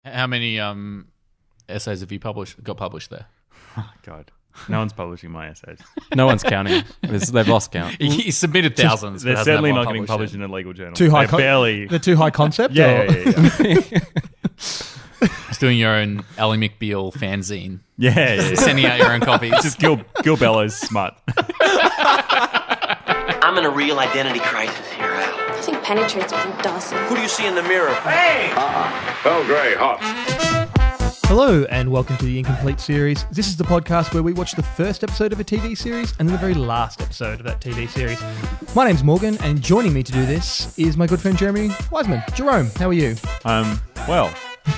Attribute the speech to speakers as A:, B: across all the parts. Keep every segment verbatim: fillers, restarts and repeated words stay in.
A: How many um, essays have you published? Got published there?
B: Oh, God. No one's publishing my essays.
C: No one's counting. It's, they've lost count.
A: He submitted thousands.
B: They're
A: but hasn't
B: certainly
A: had
B: not
A: one
B: getting
A: published
B: published in a legal journal.
D: Too high
B: They're
D: con-
B: barely.
D: They're too high concept?
B: Yeah,
D: or-
B: yeah, yeah, yeah.
A: Just doing your own Ally McBeal fanzine.
B: yeah, yeah, yeah.
A: Sending out your own copies.
B: Just Gil, Gil Bellows smut.
E: I'm in a real identity crisis here, Al.
F: Nothing penetrates with you, Dawson.
E: Who do you see in the mirror?
G: Bell Grey, hot.
D: Hello and welcome to the Incomplete series. This is the podcast where we watch the first episode of a T V series and then the very last episode of that T V series. My name's Morgan and joining me to do this is my good friend Jeremy Wiseman. Jerome, how are you?
B: Um, well,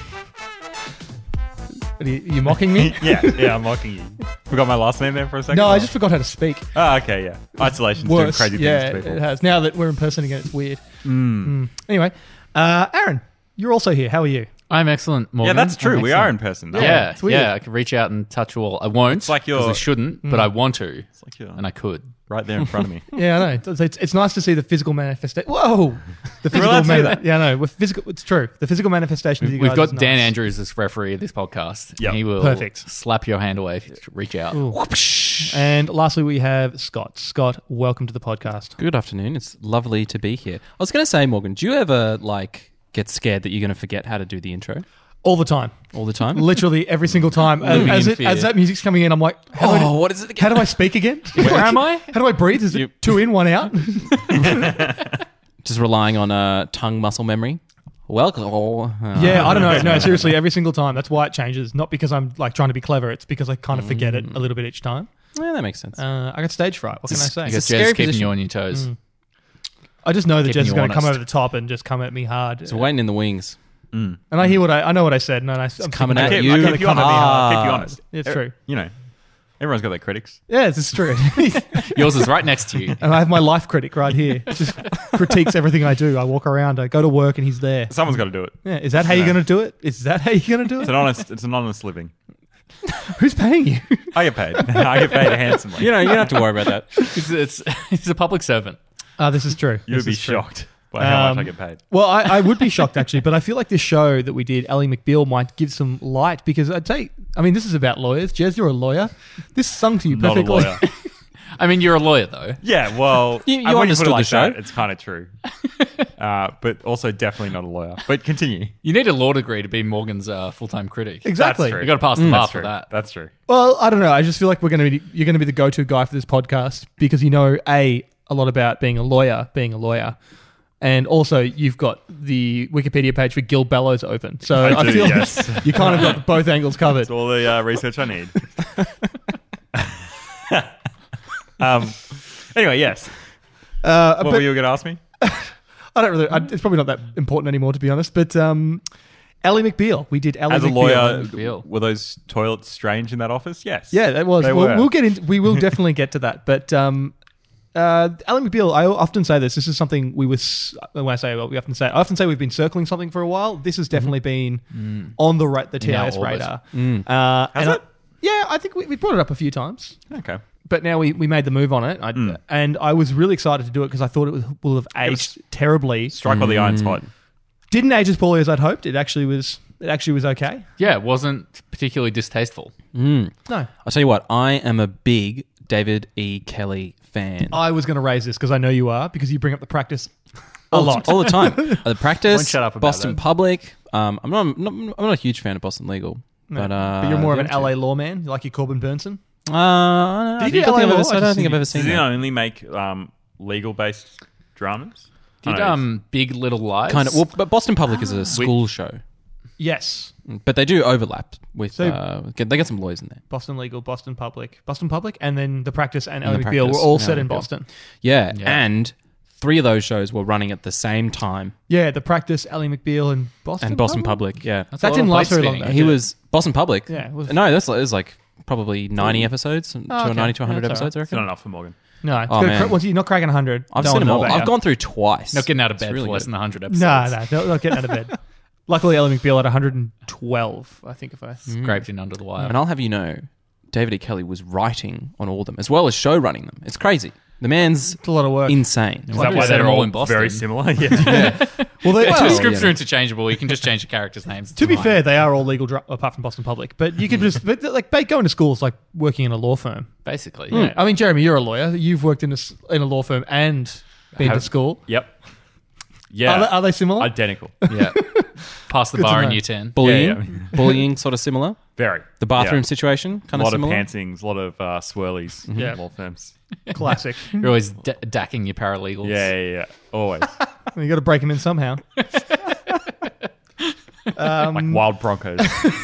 D: Are you, are you mocking me?
B: yeah, yeah, I'm mocking you. Forgot my last name there for a second?
D: No, I just forgot how to speak.
B: Oh, okay, yeah. Isolation's doing
D: Worse.
B: crazy
D: yeah,
B: things to people.
D: it has. Now that we're in person again, it's weird. Mm. Anyway, uh, Aaron, you're also here. How are you?
A: I'm excellent, Morgan.
B: Yeah, that's true.
A: I'm
B: We
A: excellent.
B: are in person. That
A: Yeah,
D: it's weird.
A: yeah. I could reach out and touch you all. I won't.
B: It's like you're-
A: 'cause I shouldn't, but I want to,
B: It's like you're
A: and I could.
B: right there in front of me.
D: Yeah, I know. It's, it's, it's nice to see the physical manifestation. Whoa! The physical
B: allowed to say
D: mani-
B: that.
D: Yeah, no. With physical, it's true. The physical manifestation of you
A: We've
D: guys
A: got
D: is
A: Dan
D: nice.
A: Andrews as referee of this podcast.
B: Yep.
A: He will
D: Perfect.
A: slap your hand away if you reach out. Whoopsh.
D: And lastly, we have Scott. Scott, welcome to the podcast.
C: Good afternoon. It's lovely to be here. I was going to say, Morgan, do you ever like get scared that you're going to forget how to do the intro
D: All the time.
C: all the time?
D: Literally every single time. As,
A: Living
D: as,
A: in
D: it,
A: fear.
D: as that music's coming in, I'm like, how, do, I,
C: Oh, what is it again?
D: how do I speak again?
A: Where am I?
D: How do I breathe? Is it
C: You-
D: two in, one out?
C: Just relying on uh, tongue muscle memory. Welcome. Oh, uh,
D: Yeah, I don't know. No, seriously, every single time. That's why it changes. Not because I'm like trying to be clever. It's because I kind of forget it a little bit each time.
C: yeah, that makes sense.
D: Uh, I got stage fright. What can I say?
A: Because
C: a scary
A: Jez keeping
C: position.
A: you on your toes.
D: I just know that
A: keeping
D: Jez is
A: you
D: going to come
A: honest.
D: over the top and just come at me hard.
C: It's waiting in the wings.
D: And I hear what I I know what I said. And I, I'm thinking,
C: coming
D: okay,
C: at
B: Keep,
C: you.
B: I
D: gonna
B: keep you
D: come
B: honest.
D: at me hard.
B: Keep you honest.
D: It's
B: Er-
D: true.
B: You know, everyone's got their critics.
D: Yeah, it's true.
A: Yours is right next to you.
D: And I have my life critic right here. Just critiques everything I do. I walk around, I go to work, and he's there.
B: Someone's got to do it.
D: Yeah, is that how you're
B: Yeah.
D: going to do it? Is that how you're going to do
B: It's
D: it?
B: an honest. It's an honest living.
D: Who's paying you?
B: I get paid. I get paid handsomely.
C: You know, you don't have to worry about that.
A: It's, it's, he's a public servant.
D: Ah, this is true.
B: You would
D: This
B: be
D: is true.
B: shocked by how
D: Um,
B: much I get paid.
D: Well, I, I would be shocked actually, but I feel like this show that we did, Ally McBeal, might give some light because I'd say, I mean, this is about lawyers. Jez, you're a lawyer. This sung to you
B: Not a
D: perfectly.
B: lawyer.
A: I mean, you're a lawyer, though.
B: Yeah, well,
C: You- you
B: uh, when
C: understood
B: put it
C: the
B: like
C: show.
B: that, it's kind of true. uh, but also definitely not a lawyer. But continue.
A: You need a law degree to be Morgan's uh, full-time critic.
D: Exactly.
B: That's true.
A: You got to pass the bar
B: That's
A: for
B: true.
A: that.
B: That's true.
D: Well, I don't know. I just feel like we're going to be, you're going to be the go-to guy for this podcast because you know, A, a lot about being a lawyer, being a lawyer. And also, you've got the Wikipedia page for Gil Bellows open. So
B: I
D: I,
B: do,
D: feel
B: yes.
D: you kind of got both angles covered.
B: That's all the uh, research I need. um. Anyway, yes.
D: Uh,
B: What
D: but
B: were you going to ask me?
D: I don't really. I, it's probably not that important anymore, to be honest. But um, Ally McBeal, we did Ally
B: As a
D: McBeal.
B: lawyer,
A: McBeal.
B: were those toilets strange in that office? Yes.
D: Yeah, that was.
B: They
D: We'll,
B: were.
D: we'll get into. We will definitely get to that. But um, uh, Ally McBeal, I often say this. This is something we was. When I say, well, we often say. I often say we've been circling something for a while. This has definitely been on the ra- the T I S
A: our orbit.
D: radar. Uh,
B: Has
D: and I-
B: it?
D: yeah, I think we, we brought it up a few times.
B: Okay.
D: But now we, we made the move on it, I,
B: Mm.
D: and I was really excited to do it because I thought it was, will have aged terribly.
B: Strike while the iron's hot.
D: Didn't age as poorly as I'd hoped. It actually was. It actually was okay.
A: Yeah, it wasn't particularly distasteful.
D: No,
C: I'll tell you what, I am a big David E. Kelly fan.
D: I was going to raise this because I know you are because you bring up the practice a
C: all
D: lot.
C: The, all the time. Uh, the practice,
A: Won't shut up about
C: Boston
A: it.
C: Public. Um, I'm not, I'm not. I'm not a huge fan of Boston Legal,
D: No,
C: but, uh,
D: but you're more of an
C: the
D: L A
C: other
D: lawman. You like your Corbin Burnson.
C: two. Uh, I
D: Did he
C: don't
D: do
C: think I've
D: L A
C: ever,
D: law?
C: I
D: I
C: don't
D: just
C: think I've
D: think-
C: ever
B: Does
C: seen
B: he
C: that.
B: not only make um, legal-based dramas?
A: Did
B: Oh, no,
A: um, Big Little Lies?
C: Kind of. Well, but Boston Public is a school show,
D: Yes,
C: but they do overlap with.
D: So-
C: uh, get, they get some lawyers in there.
D: Boston Legal, Boston Public, Boston Public, and then the practice and
C: And
D: Ally
C: The
D: McBeal were
C: Practice
D: all
C: and
D: set
C: Ally
D: in
C: McBeal.
D: Boston.
C: Yeah,
A: Yeah.
C: and three of those shows were running at the same time,
D: Yeah, the practice, Ally McBeal, and Boston
C: and Boston
D: Public.
C: Public. Yeah,
A: That's
D: That
A: a lot
D: didn't
A: of
D: last
A: plates
D: very long,
A: spinning.
D: though.
C: he
D: did it?
C: was Boston Public.
D: Yeah, it was-
C: no, that's it was like probably ninety episodes, to
D: okay.
C: ninety to one hundred
D: Yeah, that's
C: episodes. I
B: It's not
C: reckon.
B: enough for Morgan.
D: No, it's
C: Oh,
D: good.
C: man.
D: Once you're not cracking one hundred,
C: I've
D: no
C: seen
D: one
C: them
D: will
C: all.
D: know
C: I've
D: about
C: gone through twice.
A: Not getting out of
C: It's
A: bed
C: really
A: for less
C: good.
A: than one hundred
D: you.
A: episodes.
D: No, no, not, not getting out of bed. Luckily, Ally McBeal had one hundred twelve, I think, if I...
A: Scraped in under the wire.
C: And I'll have you know, David E. Kelly was writing on all of them as well as show running them. It's crazy. The man's
D: It's a lot of work.
C: insane.
B: Is
A: Why
B: that
A: do
B: why
A: they set
B: they're
A: them all
B: all
A: in Boston?
B: very similar? Yeah.
D: well, they,
A: Two
D: well,
A: scripts
C: yeah.
A: are interchangeable. You can just change the characters' names.
D: to be
A: Fine.
D: fair, they are all legal dr- apart from Boston Public. But you can just but, like ba- going to school is like working in a law firm.
A: basically.
D: Yeah. I mean, Jeremy, you're a lawyer. You've worked in a s- in a law firm and been to
B: Have-
D: school.
B: Yep. Yeah.
D: Are, they, are they similar?
B: Identical.
A: Yeah. Pass the
D: Good to
A: bar in
D: know.
A: year ten.
C: Bullying,
B: Yeah, yeah.
C: bullying, sort of similar.
B: Very.
C: The bathroom
B: Yeah.
C: situation, kind
B: A
C: of
B: lot
C: similar.
B: of pantsings, a lot of uh, swirlies in
D: Yeah.
B: law firms.
D: Classic.
A: You're always d- dacking your paralegals.
B: Yeah, yeah, yeah. Always.
D: You got to break them in somehow. Um,
B: like wild Broncos.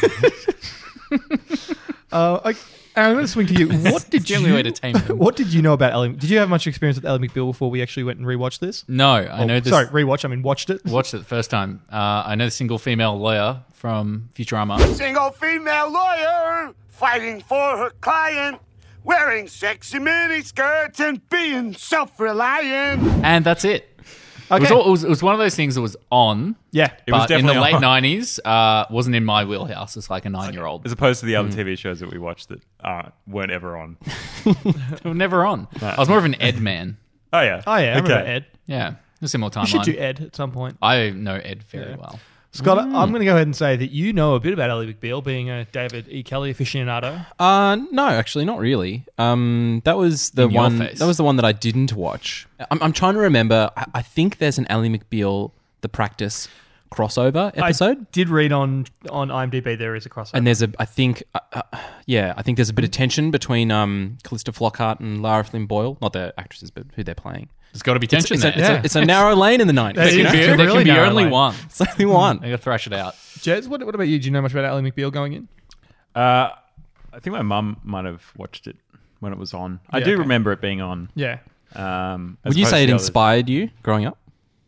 D: Uh, I, Aaron, I'm going to swing to you. What did
A: the
D: you?
A: only way to tame them.
D: What did you know about Ellie? Did you have much experience with Ellie McBeal before we actually went and rewatched this?
A: No, I
D: Oh,
A: know this.
D: Sorry, rewatch. I mean, watched it.
A: Watched it the first time. Uh, I know the single female lawyer from Futurama.
G: Single female lawyer fighting for her client, wearing sexy mini skirts and being self-reliant.
A: And that's it. It, was
D: Okay.
A: all, it, was, it was one of those things that was on,
D: Yeah.
B: It was
A: but in the
B: definitely
A: late
B: on.
A: nineties, uh, wasn't in my wheelhouse as like a nine-year-old.
B: As opposed to the other T V shows that we watched that uh, weren't ever on.
A: They were never on. I was more of an Ed man.
B: Oh, yeah.
D: Oh yeah, I remember
B: Okay.
D: Ed.
A: Yeah, a similar
D: We should
A: timeline.
D: do Ed at some point.
A: I know Ed very
D: Yeah.
A: well.
D: Scott, I'm going to go ahead and say that you know a bit about Ellie McBeal, being a David E. Kelly aficionado.
C: Uh, no, actually, not really. Um, that was the
A: In your
C: one.
A: face.
C: That was the one that I didn't watch. I'm, I'm trying to remember. I, I think there's an Ally McBeal The Practice crossover episode,
D: I did read on on IMDb there is a crossover.
C: and there's a. I think, uh, uh, yeah, I think there's a bit of tension between um, Callista Flockhart and Lara Flynn Boyle, not the actresses, but who they're playing.
A: There's got to be
C: It's,
A: tension
C: it's,
A: there.
C: a, it's,
D: Yeah.
C: a, it's a narrow lane in the nineties.
D: That
A: There
D: is
A: can be,
D: a
A: there
D: really
A: can be
D: narrow
A: only
D: lane.
A: one.
C: It's only one.
A: I got to thrash it out.
D: Jez, what, what about you? Do you know much about Ellie McBeal going in?
B: Uh, I think my mum might have watched it when it was on. I
D: Yeah,
B: do
D: okay.
B: remember it being on.
D: Yeah.
B: Um, as
C: Would you
B: opposed
C: say
B: to
C: it
B: the others.
C: inspired you growing up?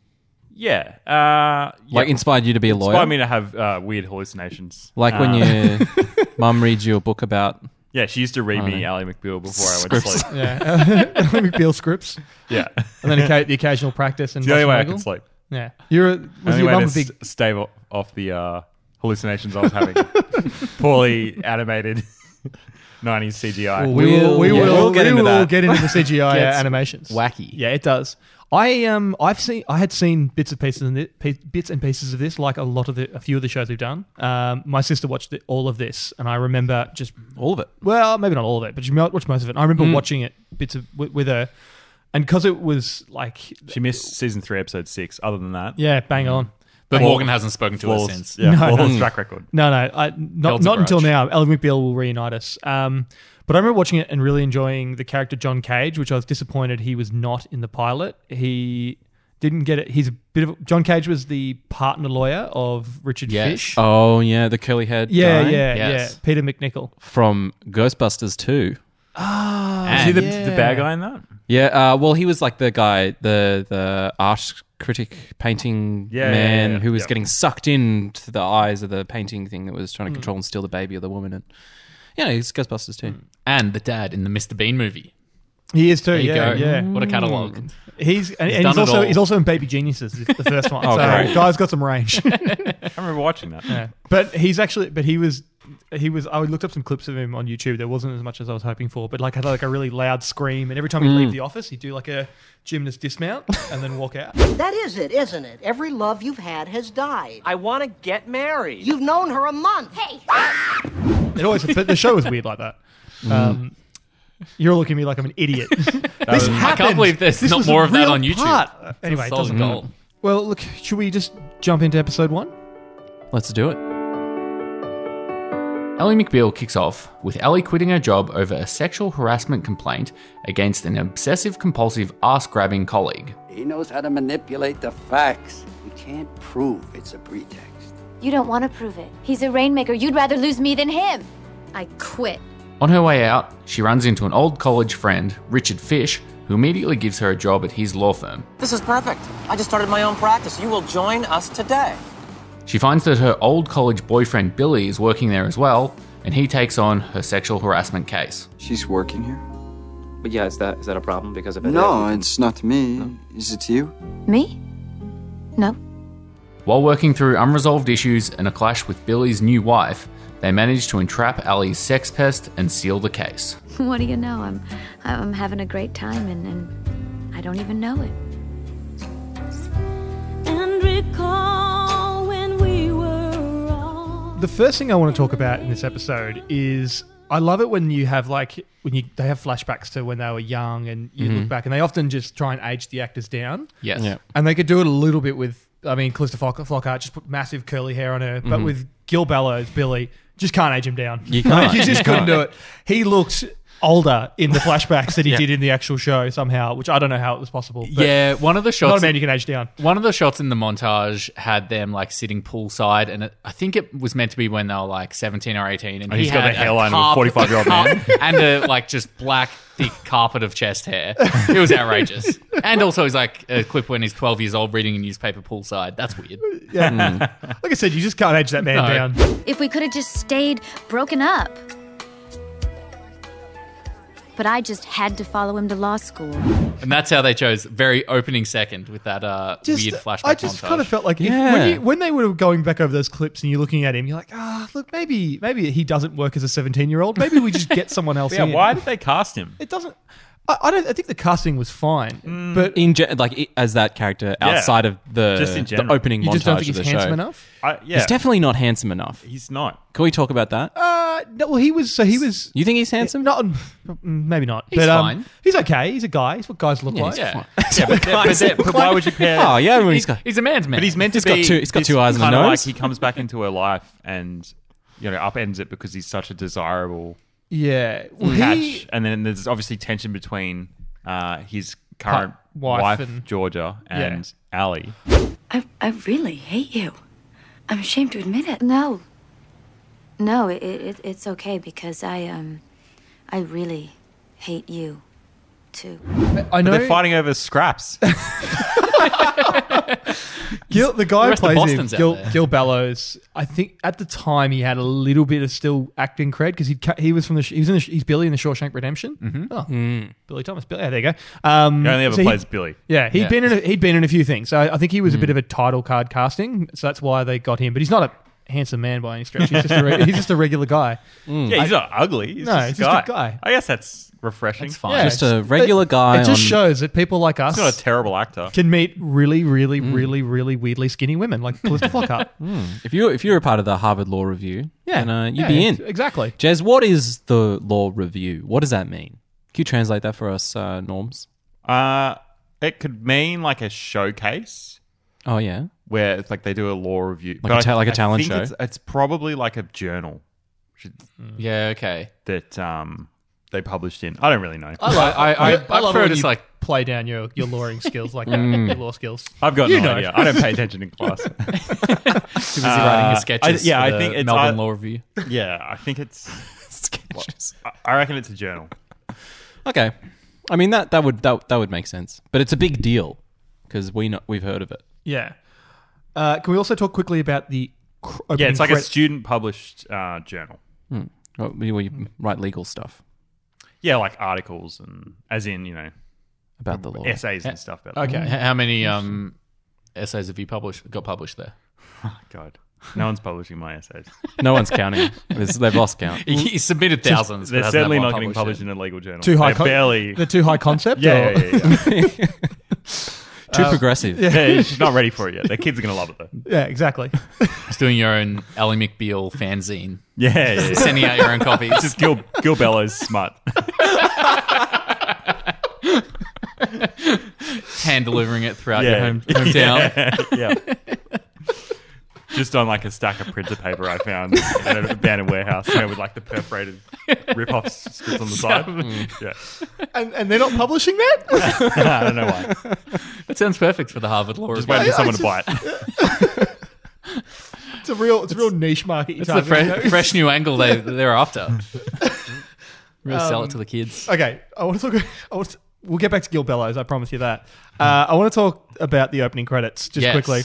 B: Yeah. Uh,
C: Like
B: yeah.
C: inspired you to be a lawyer?
B: Inspired me to have uh, weird hallucinations.
C: Like when
B: Um,
C: your mum reads you a book about.
B: Yeah, she used to read
C: I
B: me
C: know.
B: Ally McBeal before I went to
C: Scripts.
B: sleep.
D: Yeah. Ellie McBeal scripts.
B: Yeah.
D: And then occa- the occasional practice. And
B: It's the only way I
D: watching
B: can
D: Wiggle.
B: sleep.
D: Yeah. You're a, was
B: Only
D: your
B: way
D: mum
B: to
D: a big...
B: s- stave o- off the uh, hallucinations I was having. Poorly animated nineties C G I.
D: We will, we
C: yeah,
D: will,
C: we'll get
D: we
C: into
D: will
C: that.
D: get into the C G I
A: Gets
D: animations.
A: wacky.
D: Yeah, it does. I um I've seen I had seen bits of pieces in it, pe- bits and pieces of this, like a lot of the a few of the shows we've done. Um, my sister watched it, all of this, and I remember just
C: All of it.
D: well, maybe not all of it, but she watched most of it. And I remember
C: Mm.
D: watching it bits of with, with her, and because it was like
B: She missed season three, episode six. Other than that,
D: yeah, bang on.
A: But
B: Flaw-
A: Morgan hasn't spoken to us
B: flawless,
A: since.
B: yeah,
D: No.
B: flawless
D: Mm.
B: track record.
D: No, no, I, not
A: Held a
D: not until
A: grudge.
D: now. Ellie McBeal will reunite us. Um, but I remember watching it and really enjoying the character John Cage, which I was disappointed he was not in the pilot. He didn't get it. He's a bit of John Cage was the partner lawyer of Richard
A: Yes.
D: Fish.
C: Oh, yeah, the curly haired
D: yeah,
C: guy
D: yeah,
A: Yes.
D: yeah. Peter McNichol.
C: from Ghostbusters two.
A: And
B: Is he the,
D: yeah.
B: the bad guy in that?
C: Yeah, uh, well, he was like the guy, the the art critic painting
B: Yeah, yeah,
C: man
B: yeah, yeah.
C: who was
B: Yeah.
C: getting sucked into the eyes of the painting thing that was
D: Hmm.
C: trying to control and steal the baby of the woman. And yeah, he's Ghostbusters too.
A: and the dad in the Mister Bean movie.
D: He is too.
A: There you
D: Yeah,
A: go.
D: yeah.
A: What a catalogue.
D: He's and,
A: He's
D: and
A: done
D: he's
A: it
D: also
A: all.
D: he's also in Baby Geniuses, the the first one.
C: Oh,
D: so
C: great.
D: guy's got some range.
B: I remember watching that.
D: Yeah. But he's actually, but he was, he was. I looked up some clips of him on YouTube. There wasn't as much as I was hoping for, but like had like a really loud scream, and every time he'd
C: Mm.
D: leave the office, he'd do like a gymnast dismount and then walk out.
H: That is it, isn't it? Every love you've had has died.
E: I want to get married.
H: You've known her a month.
F: Hey,
D: It always, but the show was weird like that.
C: Mm.
D: Um, you're looking at me like I'm an idiot. this
A: was- I
D: happened.
A: can't believe there's
D: This
A: not
D: was a
A: more of that
D: real
A: on YouTube.
D: part.
A: It's a
D: Anyway, it
A: solid
D: doesn't.
A: goal.
D: Well, look, should we just jump into episode one?
C: Let's do it.
A: Ally McBeal kicks off with Ally quitting her job over a sexual harassment complaint against an obsessive-compulsive ass-grabbing colleague.
I: He knows how to manipulate the facts. We can't prove it's a pretext.
F: you don't want to prove it. He's a rainmaker. You'd rather lose me than him. I quit.
A: On her way out, she runs into an old college friend, Richard Fish, who immediately gives her a job at his law firm.
E: This is perfect. I just started my own practice. You will join us today.
A: She finds that her old college boyfriend Billy is working there as well, and he takes on her sexual harassment case.
I: She's working here?
J: But yeah, is that is that a problem because of it?
I: No, it's not to me. Is it to you?
F: Me? No.
A: While working through unresolved issues and a clash with Billy's new wife, they manage to entrap Ali's sex pest and seal the case.
F: What do you know? I'm, I'm having a great time, and, and I don't even know it.
K: And recall when we were all...
D: The first thing I want to talk about in this episode is I love it when you have like when you they have flashbacks to when they were young and you
C: Mhm.
D: look back and they often just try and age the actors down.
A: Yes.
C: Yeah.
D: And they could do it a little bit with, I mean, Calista Flock- Flockhart just put massive curly hair on her, but
C: Mhm.
D: with Gil Bellows, Billy, just can't age him down.
C: You can't.
D: you just
C: You
D: couldn't
C: can't.
D: do it. He looked older in the flashbacks than he
C: Yeah.
D: did in the actual show somehow, which I don't know how it was possible. But
A: Yeah, one of the
D: not
A: shots.
D: a man you can age down.
A: One of the shots in the montage had them like sitting poolside, and it, I think it was meant to be when they were like seventeen or eighteen. And
B: And
A: he
B: he's got
A: had
B: the hairline of a
A: carp-
B: forty-five-year-old man.
A: and a like just black thick carpet of chest hair. It was outrageous. And also, he's like a clip when he's twelve years old reading a newspaper poolside. That's weird.
D: Yeah. Like I said, you just can't age that man
A: No.
D: down.
F: If we could have just stayed broken up. But I just had to follow him to law school.
A: And that's how they chose very opening second with that uh,
D: Just-
A: weird flashback
D: I just
A: montage.
D: kind of felt like if,
C: Yeah.
D: when, you, when they were going back over those clips and you're looking at him, you're like, ah, look, maybe maybe he doesn't work as a seventeen-year-old. Maybe we just get someone else
B: Yeah,
D: in.
B: why did they cast him?
D: It doesn't. I, I don't. I think the casting was fine, but
C: In ge- like i- as that character
B: Yeah.
C: outside of the,
B: Just in
C: the
B: general.
C: opening
D: you
C: montage
D: just don't think
C: of
D: he's
C: the
D: handsome
C: show.
D: enough.
B: I, yeah,
C: He's definitely not handsome enough.
B: he's not.
C: Can we talk about that?
D: Uh, no, well, he was. So he was.
C: You think he's handsome?
D: Not, maybe not.
A: He's
D: but, um,
A: fine.
D: He's okay. He's a guy. He's what guys look
C: Yeah,
D: like.
C: he's
A: Yeah.
C: fine.
B: Yeah, but, but, then- but why would you pair?
C: Oh yeah, everyone, he's got.
A: He's a man's man.
B: But he's meant to
C: He's got
B: be.
C: two- he's got
B: this
C: two eyes and a
B: kinda
C: nose.
B: Like he comes back into her life and you know upends it because he's such a desirable
D: Yeah. Well,
B: catch.
D: he,
B: And then there's obviously tension between uh, his current
D: wife
B: wife,
D: and-
B: Georgia and Ali.
F: I, I really hate you. I'm ashamed to admit it. No. No, it, it, it's okay because I, um, I really hate you, too.
D: I
B: But
D: know.
B: they're fighting over scraps.
D: Gil, the guy
A: The
D: who
A: rest of
D: plays him,
A: Boston's out
D: Gil,
A: there.
D: Gil Bellows. I think at the time he had a little bit of still acting cred because he he was from the he was in the, he's Billy in the Shawshank Redemption. Mm-hmm. Oh,
C: Mm.
D: Billy Thomas. Billy. Yeah, there you go. Um,
B: He only ever
D: so he-
B: plays Billy.
D: Yeah, he had
A: Yeah.
D: been in a, he'd been in a few things. So I think he was a bit of a title card casting. So that's why they got him. But he's not a handsome man by any stretch. He's just a re- he's just a regular guy.
B: Yeah, he's not ugly. He's
D: No,
B: just
D: he's
B: a
D: just
B: guy.
D: a guy.
B: I guess that's refreshing.
A: That's fine.
D: Yeah,
C: Just a
D: it's-
C: regular
D: it-
C: guy
D: It just
C: on-
D: shows that people like us
B: He's not a terrible actor.
D: can meet really, really, really, really weirdly skinny women like Calista Flockhart.
C: If you if you're a part of the Harvard Law Review,
D: Yeah,
C: then uh, you'd
D: yeah,
C: be
D: ex-
C: in.
D: exactly.
C: Jez, what is the Law Review? What does that mean? Can you translate that for us, uh, Norms?
B: Uh, it could mean like a showcase
C: Oh yeah.
B: where it's like they do a law review,
C: Like a
B: I-
C: ta- like a
B: I
C: talent
B: think
C: show?
B: It's, it's probably like a journal should-
A: Yeah, okay.
B: that um they published in. I don't really know.
A: I, like, I, I, I,
D: I love
A: prefer
D: it
A: it
D: when
A: as
D: you
A: like
D: play down your, your lawyering skills like that,
C: Mm.
D: your law skills.
B: I've got
D: You
B: no
D: know.
B: idea. I don't pay attention in class.
A: too busy
B: Uh,
A: writing his
B: I-
A: sketches.
B: yeah,
A: for
B: I
A: the
B: think it's-
A: Melbourne
B: I-
A: Law Review.
B: yeah, I think it's.
C: Sketches.
B: I- I reckon it's a journal.
C: Okay. I mean that that would that, that would make sense, but it's a big deal because we know we've heard of it.
D: Yeah. Uh, can we also talk quickly about the cr-
B: Yeah,
D: opening
B: it's like
D: cred-
B: a student published uh, journal.
C: Hmm. Well, Where you write legal stuff
B: Yeah, like articles and as in you know
C: about the law.
B: essays and stuff about.
A: Okay.
B: it.
A: H- How many um, essays have you published? Got published there?
B: Oh, God, no one's publishing my essays.
C: No one's counting. There's- They've lost count.
A: He, he submitted thousands. but
B: They're
A: hasn't
B: certainly
A: had one
B: not getting published
A: yet.
B: in a legal journal.
D: too high.
B: They're
D: con-
B: barely.
D: the too high concept.
B: Yeah,
D: or-
B: yeah, yeah. yeah.
C: Too progressive.
B: Yeah, she's not ready for it yet. Their kids are gonna love it though.
D: Yeah, exactly.
A: Just doing your own Ally McBeal fanzine.
B: Yeah, yeah, yeah.
A: Sending out your own copies.
B: It's just Gil, Gil Bellows smut.
A: Hand delivering it throughout
B: yeah.
A: your home, hometown.
B: Yeah. yeah. Just on like a stack of printer paper I found in an abandoned warehouse, you know, with like the perforated rip-off strips on the side. Yeah.
D: and and they're not publishing that.
B: I don't know why.
A: That sounds perfect for the Harvard Law
B: Just
A: Review.
B: waiting for
D: I- I
B: someone to buy it.
D: It's a real, it's a real niche market. You're
A: It's the
D: targeting,
A: fre-
D: you know?
A: fresh new angle they, they're after. Really sell
D: Um,
A: it to the kids.
D: Okay, I want to talk. I want to, we'll get back to Gil Bellows. I promise you that. Uh, I want to talk about the opening credits just
A: Yes.
D: quickly.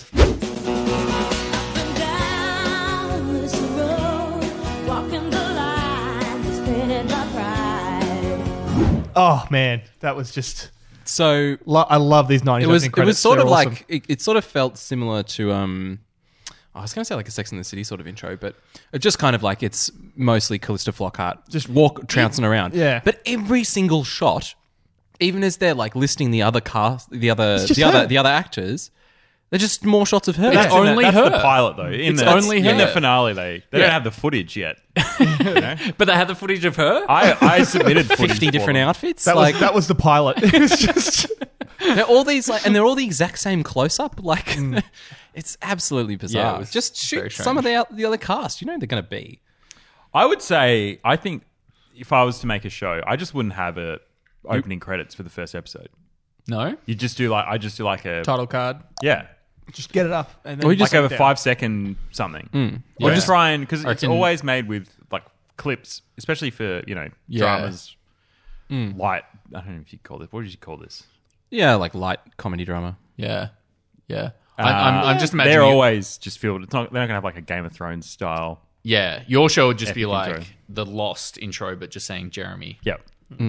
K: Down this road, walking the line, spinning my pride.
D: Oh man, that was just.
C: So
D: Lo- I love these nineties
C: it was
D: opening
C: it
D: credits.
C: was sort
D: They're
C: of
D: awesome.
C: like it, it sort of felt similar to um I was going to say like a Sex and the City sort of intro, but it just kind of like it's mostly Callista Flockhart just walk trouncing around.
D: Yeah.
C: But every single shot, even as they're like listing the other cast, the other,
D: It's just
C: the other,
D: her.
C: the other actors, they're just more shots of her.
A: It's
B: That's in the-
A: only
B: that's
A: her.
B: the pilot, though. In
A: It's
B: the,
A: only
B: in
A: her.
B: the finale, they they
A: Yeah.
B: don't have the footage yet. You know?
A: But they had the footage of her.
B: I, I submitted footage
C: fifty
B: for
C: different
B: them.
C: outfits.
D: That
C: like
D: was that was the pilot. It was just
C: they're all these like, and they're all the exact same close up. Like it's absolutely bizarre.
A: Yeah, it was
C: just
A: very
C: shoot some of
A: strange.
C: the the other cast. You know they're going to be.
B: I would say, I think if I was to make a show, I just wouldn't have a opening credits for the first episode.
A: No.
B: You just do like, I just do like a,
D: title card.
B: yeah,
D: Just get it up. And then
C: Or you
B: like
C: just-
B: over
D: down.
B: five second something. Or
A: Yeah.
B: just try and, because
A: I
B: it's
A: reckon-
B: always made with like clips, especially for, you know,
A: Yeah.
B: dramas, light, I don't know if you call this, what did you call this?
C: Yeah, like light comedy drama.
A: Yeah. Yeah. I, I'm, I'm just
B: Uh,
A: imagining.
B: They're
A: it-
B: always just filled, it's not, they're not going to have like a Game of Thrones style.
A: Yeah. Your show would just be
B: Epic
A: like
B: intro.
A: the Lost intro, but just saying Jeremy.
B: Yep.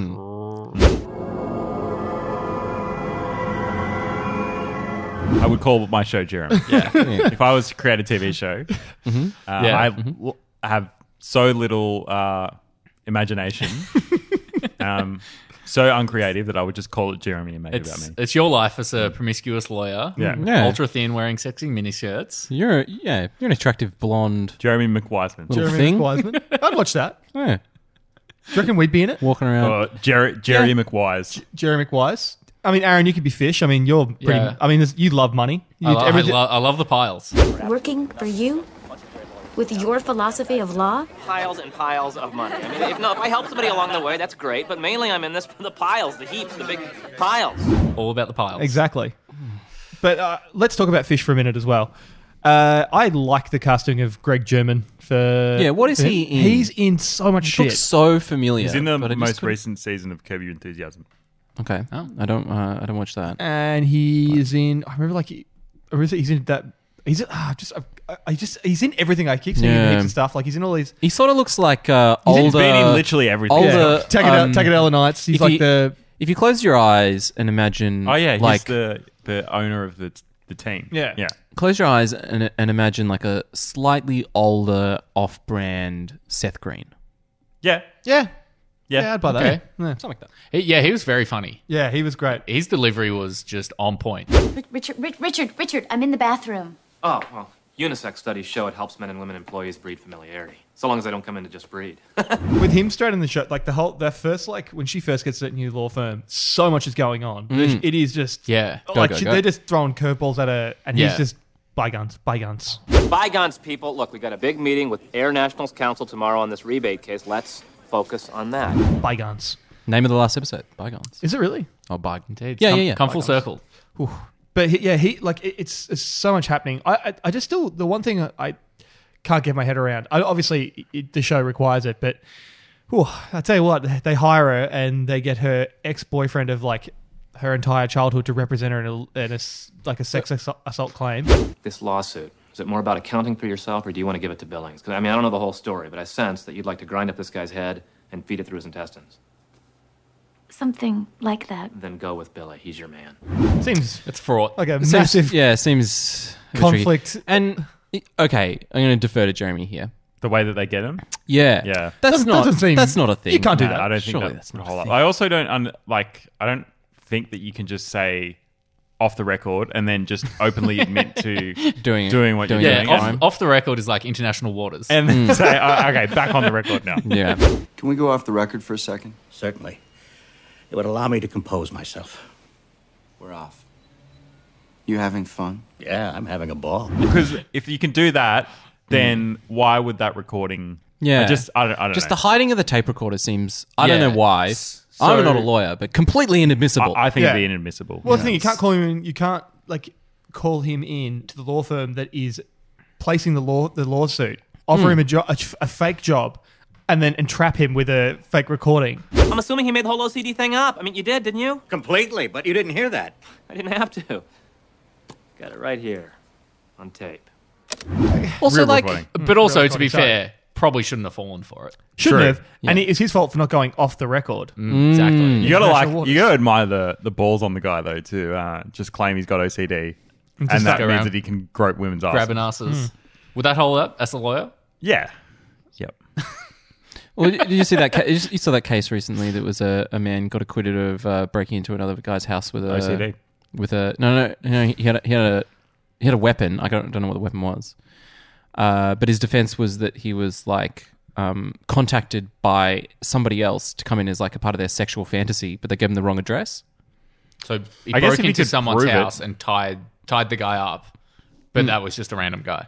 B: I would call my show Jeremy.
A: Yeah.
B: If I was to create a T V show, uh,
A: Yeah.
B: I l- have so little uh, imagination, um, so uncreative that I would just call it Jeremy and make it about
A: It's,
B: me.
A: it's your life as a promiscuous lawyer.
B: Yeah.
C: Yeah.
A: Ultra thin, wearing sexy mini shirts.
C: You're yeah, you're an attractive blonde
B: Jeremy McWiseman.
C: little
D: Jeremy
C: thing.
D: Wiseman. I'd watch that.
C: Yeah,
D: Do you reckon we'd be in it?
C: walking around.
B: Or Jerry, Jerry
C: Yeah.
B: McWise.
D: Jeremy McWise. I mean, Aaron, you could be Fish. I mean, you're pretty.
A: Yeah.
D: I mean, there's- you love money. You,
A: I, lo- I,
D: everything-
A: lo- I love the piles.
F: Working for you? With your philosophy of law?
J: Piles and piles of money. I mean, if no, if I help somebody along the way, that's great. But mainly, I'm in this for the piles, the heaps, the big piles.
A: All about the piles.
D: Exactly. But uh, let's talk about Fish for a minute as well. Uh, I like the casting of Greg German for.
C: Yeah, what is
D: for
C: he
D: him.
C: in?
D: He's in so much
C: It
D: shit.
C: looks so familiar.
B: He's in the
C: but I just
B: most
C: couldn't-
B: recent season of Curb Your Enthusiasm.
C: Okay,
A: Oh.
C: I don't. Uh, I don't watch that.
D: and he is in. I remember, like, he, or is it, he's in that. He's ah, just. I, I just. He's in everything. I keep seeing him in
C: Yeah.
D: heaps of stuff. Like he's in all these.
C: He sort of looks like uh,
D: He's in-
C: older.
B: He's been in literally everything.
C: Older.
D: Yeah. Take it
C: um,
D: out. Take it out nights. He's
C: if
D: like
C: you-
D: the.
C: If you close your eyes and imagine,
B: Oh yeah, he's
C: like
B: the the owner of the the team.
D: Yeah.
B: yeah.
C: close your eyes and, and imagine like a slightly older, off-brand Seth Green,
B: Yeah,
D: Yeah.
B: yeah.
D: Yeah, I'd buy that.
A: Okay.
D: Yeah.
C: something like that.
A: He- yeah, he was very funny.
D: Yeah, he was great.
A: His delivery was just on point.
F: Richard, Rich- Richard, Richard, I'm in the bathroom.
J: Oh, well, unisex studies show it helps men and women employees breed familiarity. So long as they don't come in to just breed.
D: With him straight in the show, like the whole, that first, like when she first gets to that new law firm, so much is going on.
C: Mm.
D: It is just,
A: Yeah.
C: Go,
D: like
C: go,
D: she-
C: go.
D: they're just throwing curveballs at her, and
A: Yeah.
D: he's just bygones, bygones,
J: Bygones, people. Look, we got a big meeting with Air Nationals Council tomorrow on this rebate case. Let's focus on that.
D: bygones.
C: Name of the last episode: Bygones.
D: Is it really?
C: Oh, by
A: Indeed.
C: Yeah,
A: come,
C: yeah, yeah.
A: Come full
C: Bygones.
A: circle.
D: Ooh. But he, yeah, he like it, it's, it's so much happening. I, I I just still the one thing I can't get my head around. I, obviously, it, the show requires it, but whew, I tell you what, they hire her and they get her ex boyfriend of like her entire childhood to represent her in a, in a s- like a sex assault, assault claim.
J: This lawsuit, is it more about accounting for yourself, or do you want to give it to Billings? Because, I mean, I don't know the whole story, but I sense that you'd like to grind up this guy's head and feed it through his intestines.
F: Something like that.
J: Then go with Billy. He's your man.
D: Seems
A: It's fraught.
D: like a
C: Seems-
D: massive
C: yeah, seems a bit tricky.
D: conflict.
C: And okay, I'm going to defer to Jeremy here.
B: The way that they get him.
C: Yeah,
B: Yeah.
C: That's
D: Doesn't-
C: not.
D: doesn't seem-
C: that's not a thing.
D: you can't do
B: No,
D: that.
B: I don't think
C: Surely
B: that-
C: that's not
B: a
C: a
B: whole lot.
C: thing.
B: I also don't un, like. I don't think that you can just say off the record and then just openly admit to
C: Doing it.
B: doing what
C: Doing
B: you're
C: it.
A: Yeah,
B: doing,
A: off,
C: Crime.
A: off the record is like international waters.
B: and then say, oh, "Okay, back on the record now."
C: Yeah.
I: Can we go off the record for a second?
L: Certainly. It would allow me to compose myself.
I: We're off. You having fun?
L: Yeah, I'm having a ball.
B: Because if you can do that, then why would that recording?
C: Yeah.
B: I just I don't. I don't
C: Just
B: know.
C: the hiding of the tape recorder seems. I
A: Yeah.
C: don't know why.
A: S-
C: I'm
A: so-
C: not a lawyer, but completely inadmissible.
B: I, I think
D: Yeah.
B: it'd be inadmissible.
D: Well, the thing you can't call him. In, you can't like call him in to the law firm that is placing the law the lawsuit. Offer
C: Hmm.
D: him a job, a, a fake job, and then entrap him with a fake recording.
J: I'm assuming he made the whole O C D thing up. I mean, you did, didn't you?
L: Completely, but you didn't hear that.
J: I didn't have to. Got it right here on tape.
C: also,
B: Real
C: like,
B: recording.
A: but also, to be
D: recording, sorry.
A: fair, probably shouldn't have fallen for it.
D: Shouldn't
B: True.
D: have, and it is his fault for not going off the record.
A: Mm, exactly.
B: You gotta
D: International
B: like
D: waters.
B: you gotta admire the, the balls on the guy though to uh, just claim he's got O C D, and,
D: just
B: that
A: go
B: means
A: around
B: that he can grope women's asses.
A: Grabbing asses. Would that hold up as a lawyer?
B: Yeah. Yep.
C: Well, did you see that? Ca- you saw that case recently. That was a, a man got acquitted of uh, breaking into another guy's house with a
B: O C D.
C: with a no no no. He had a, he had a he had a weapon. I don't, don't know what the weapon was. Uh, but his defense was that he was like um, contacted by somebody else to come in as like a part of their sexual fantasy, but they gave him the wrong address.
A: So he
B: I guess
A: broke
B: if he
A: into
B: could
A: someone's
B: prove it-
A: house and tied tied the guy up, but that was just a random guy.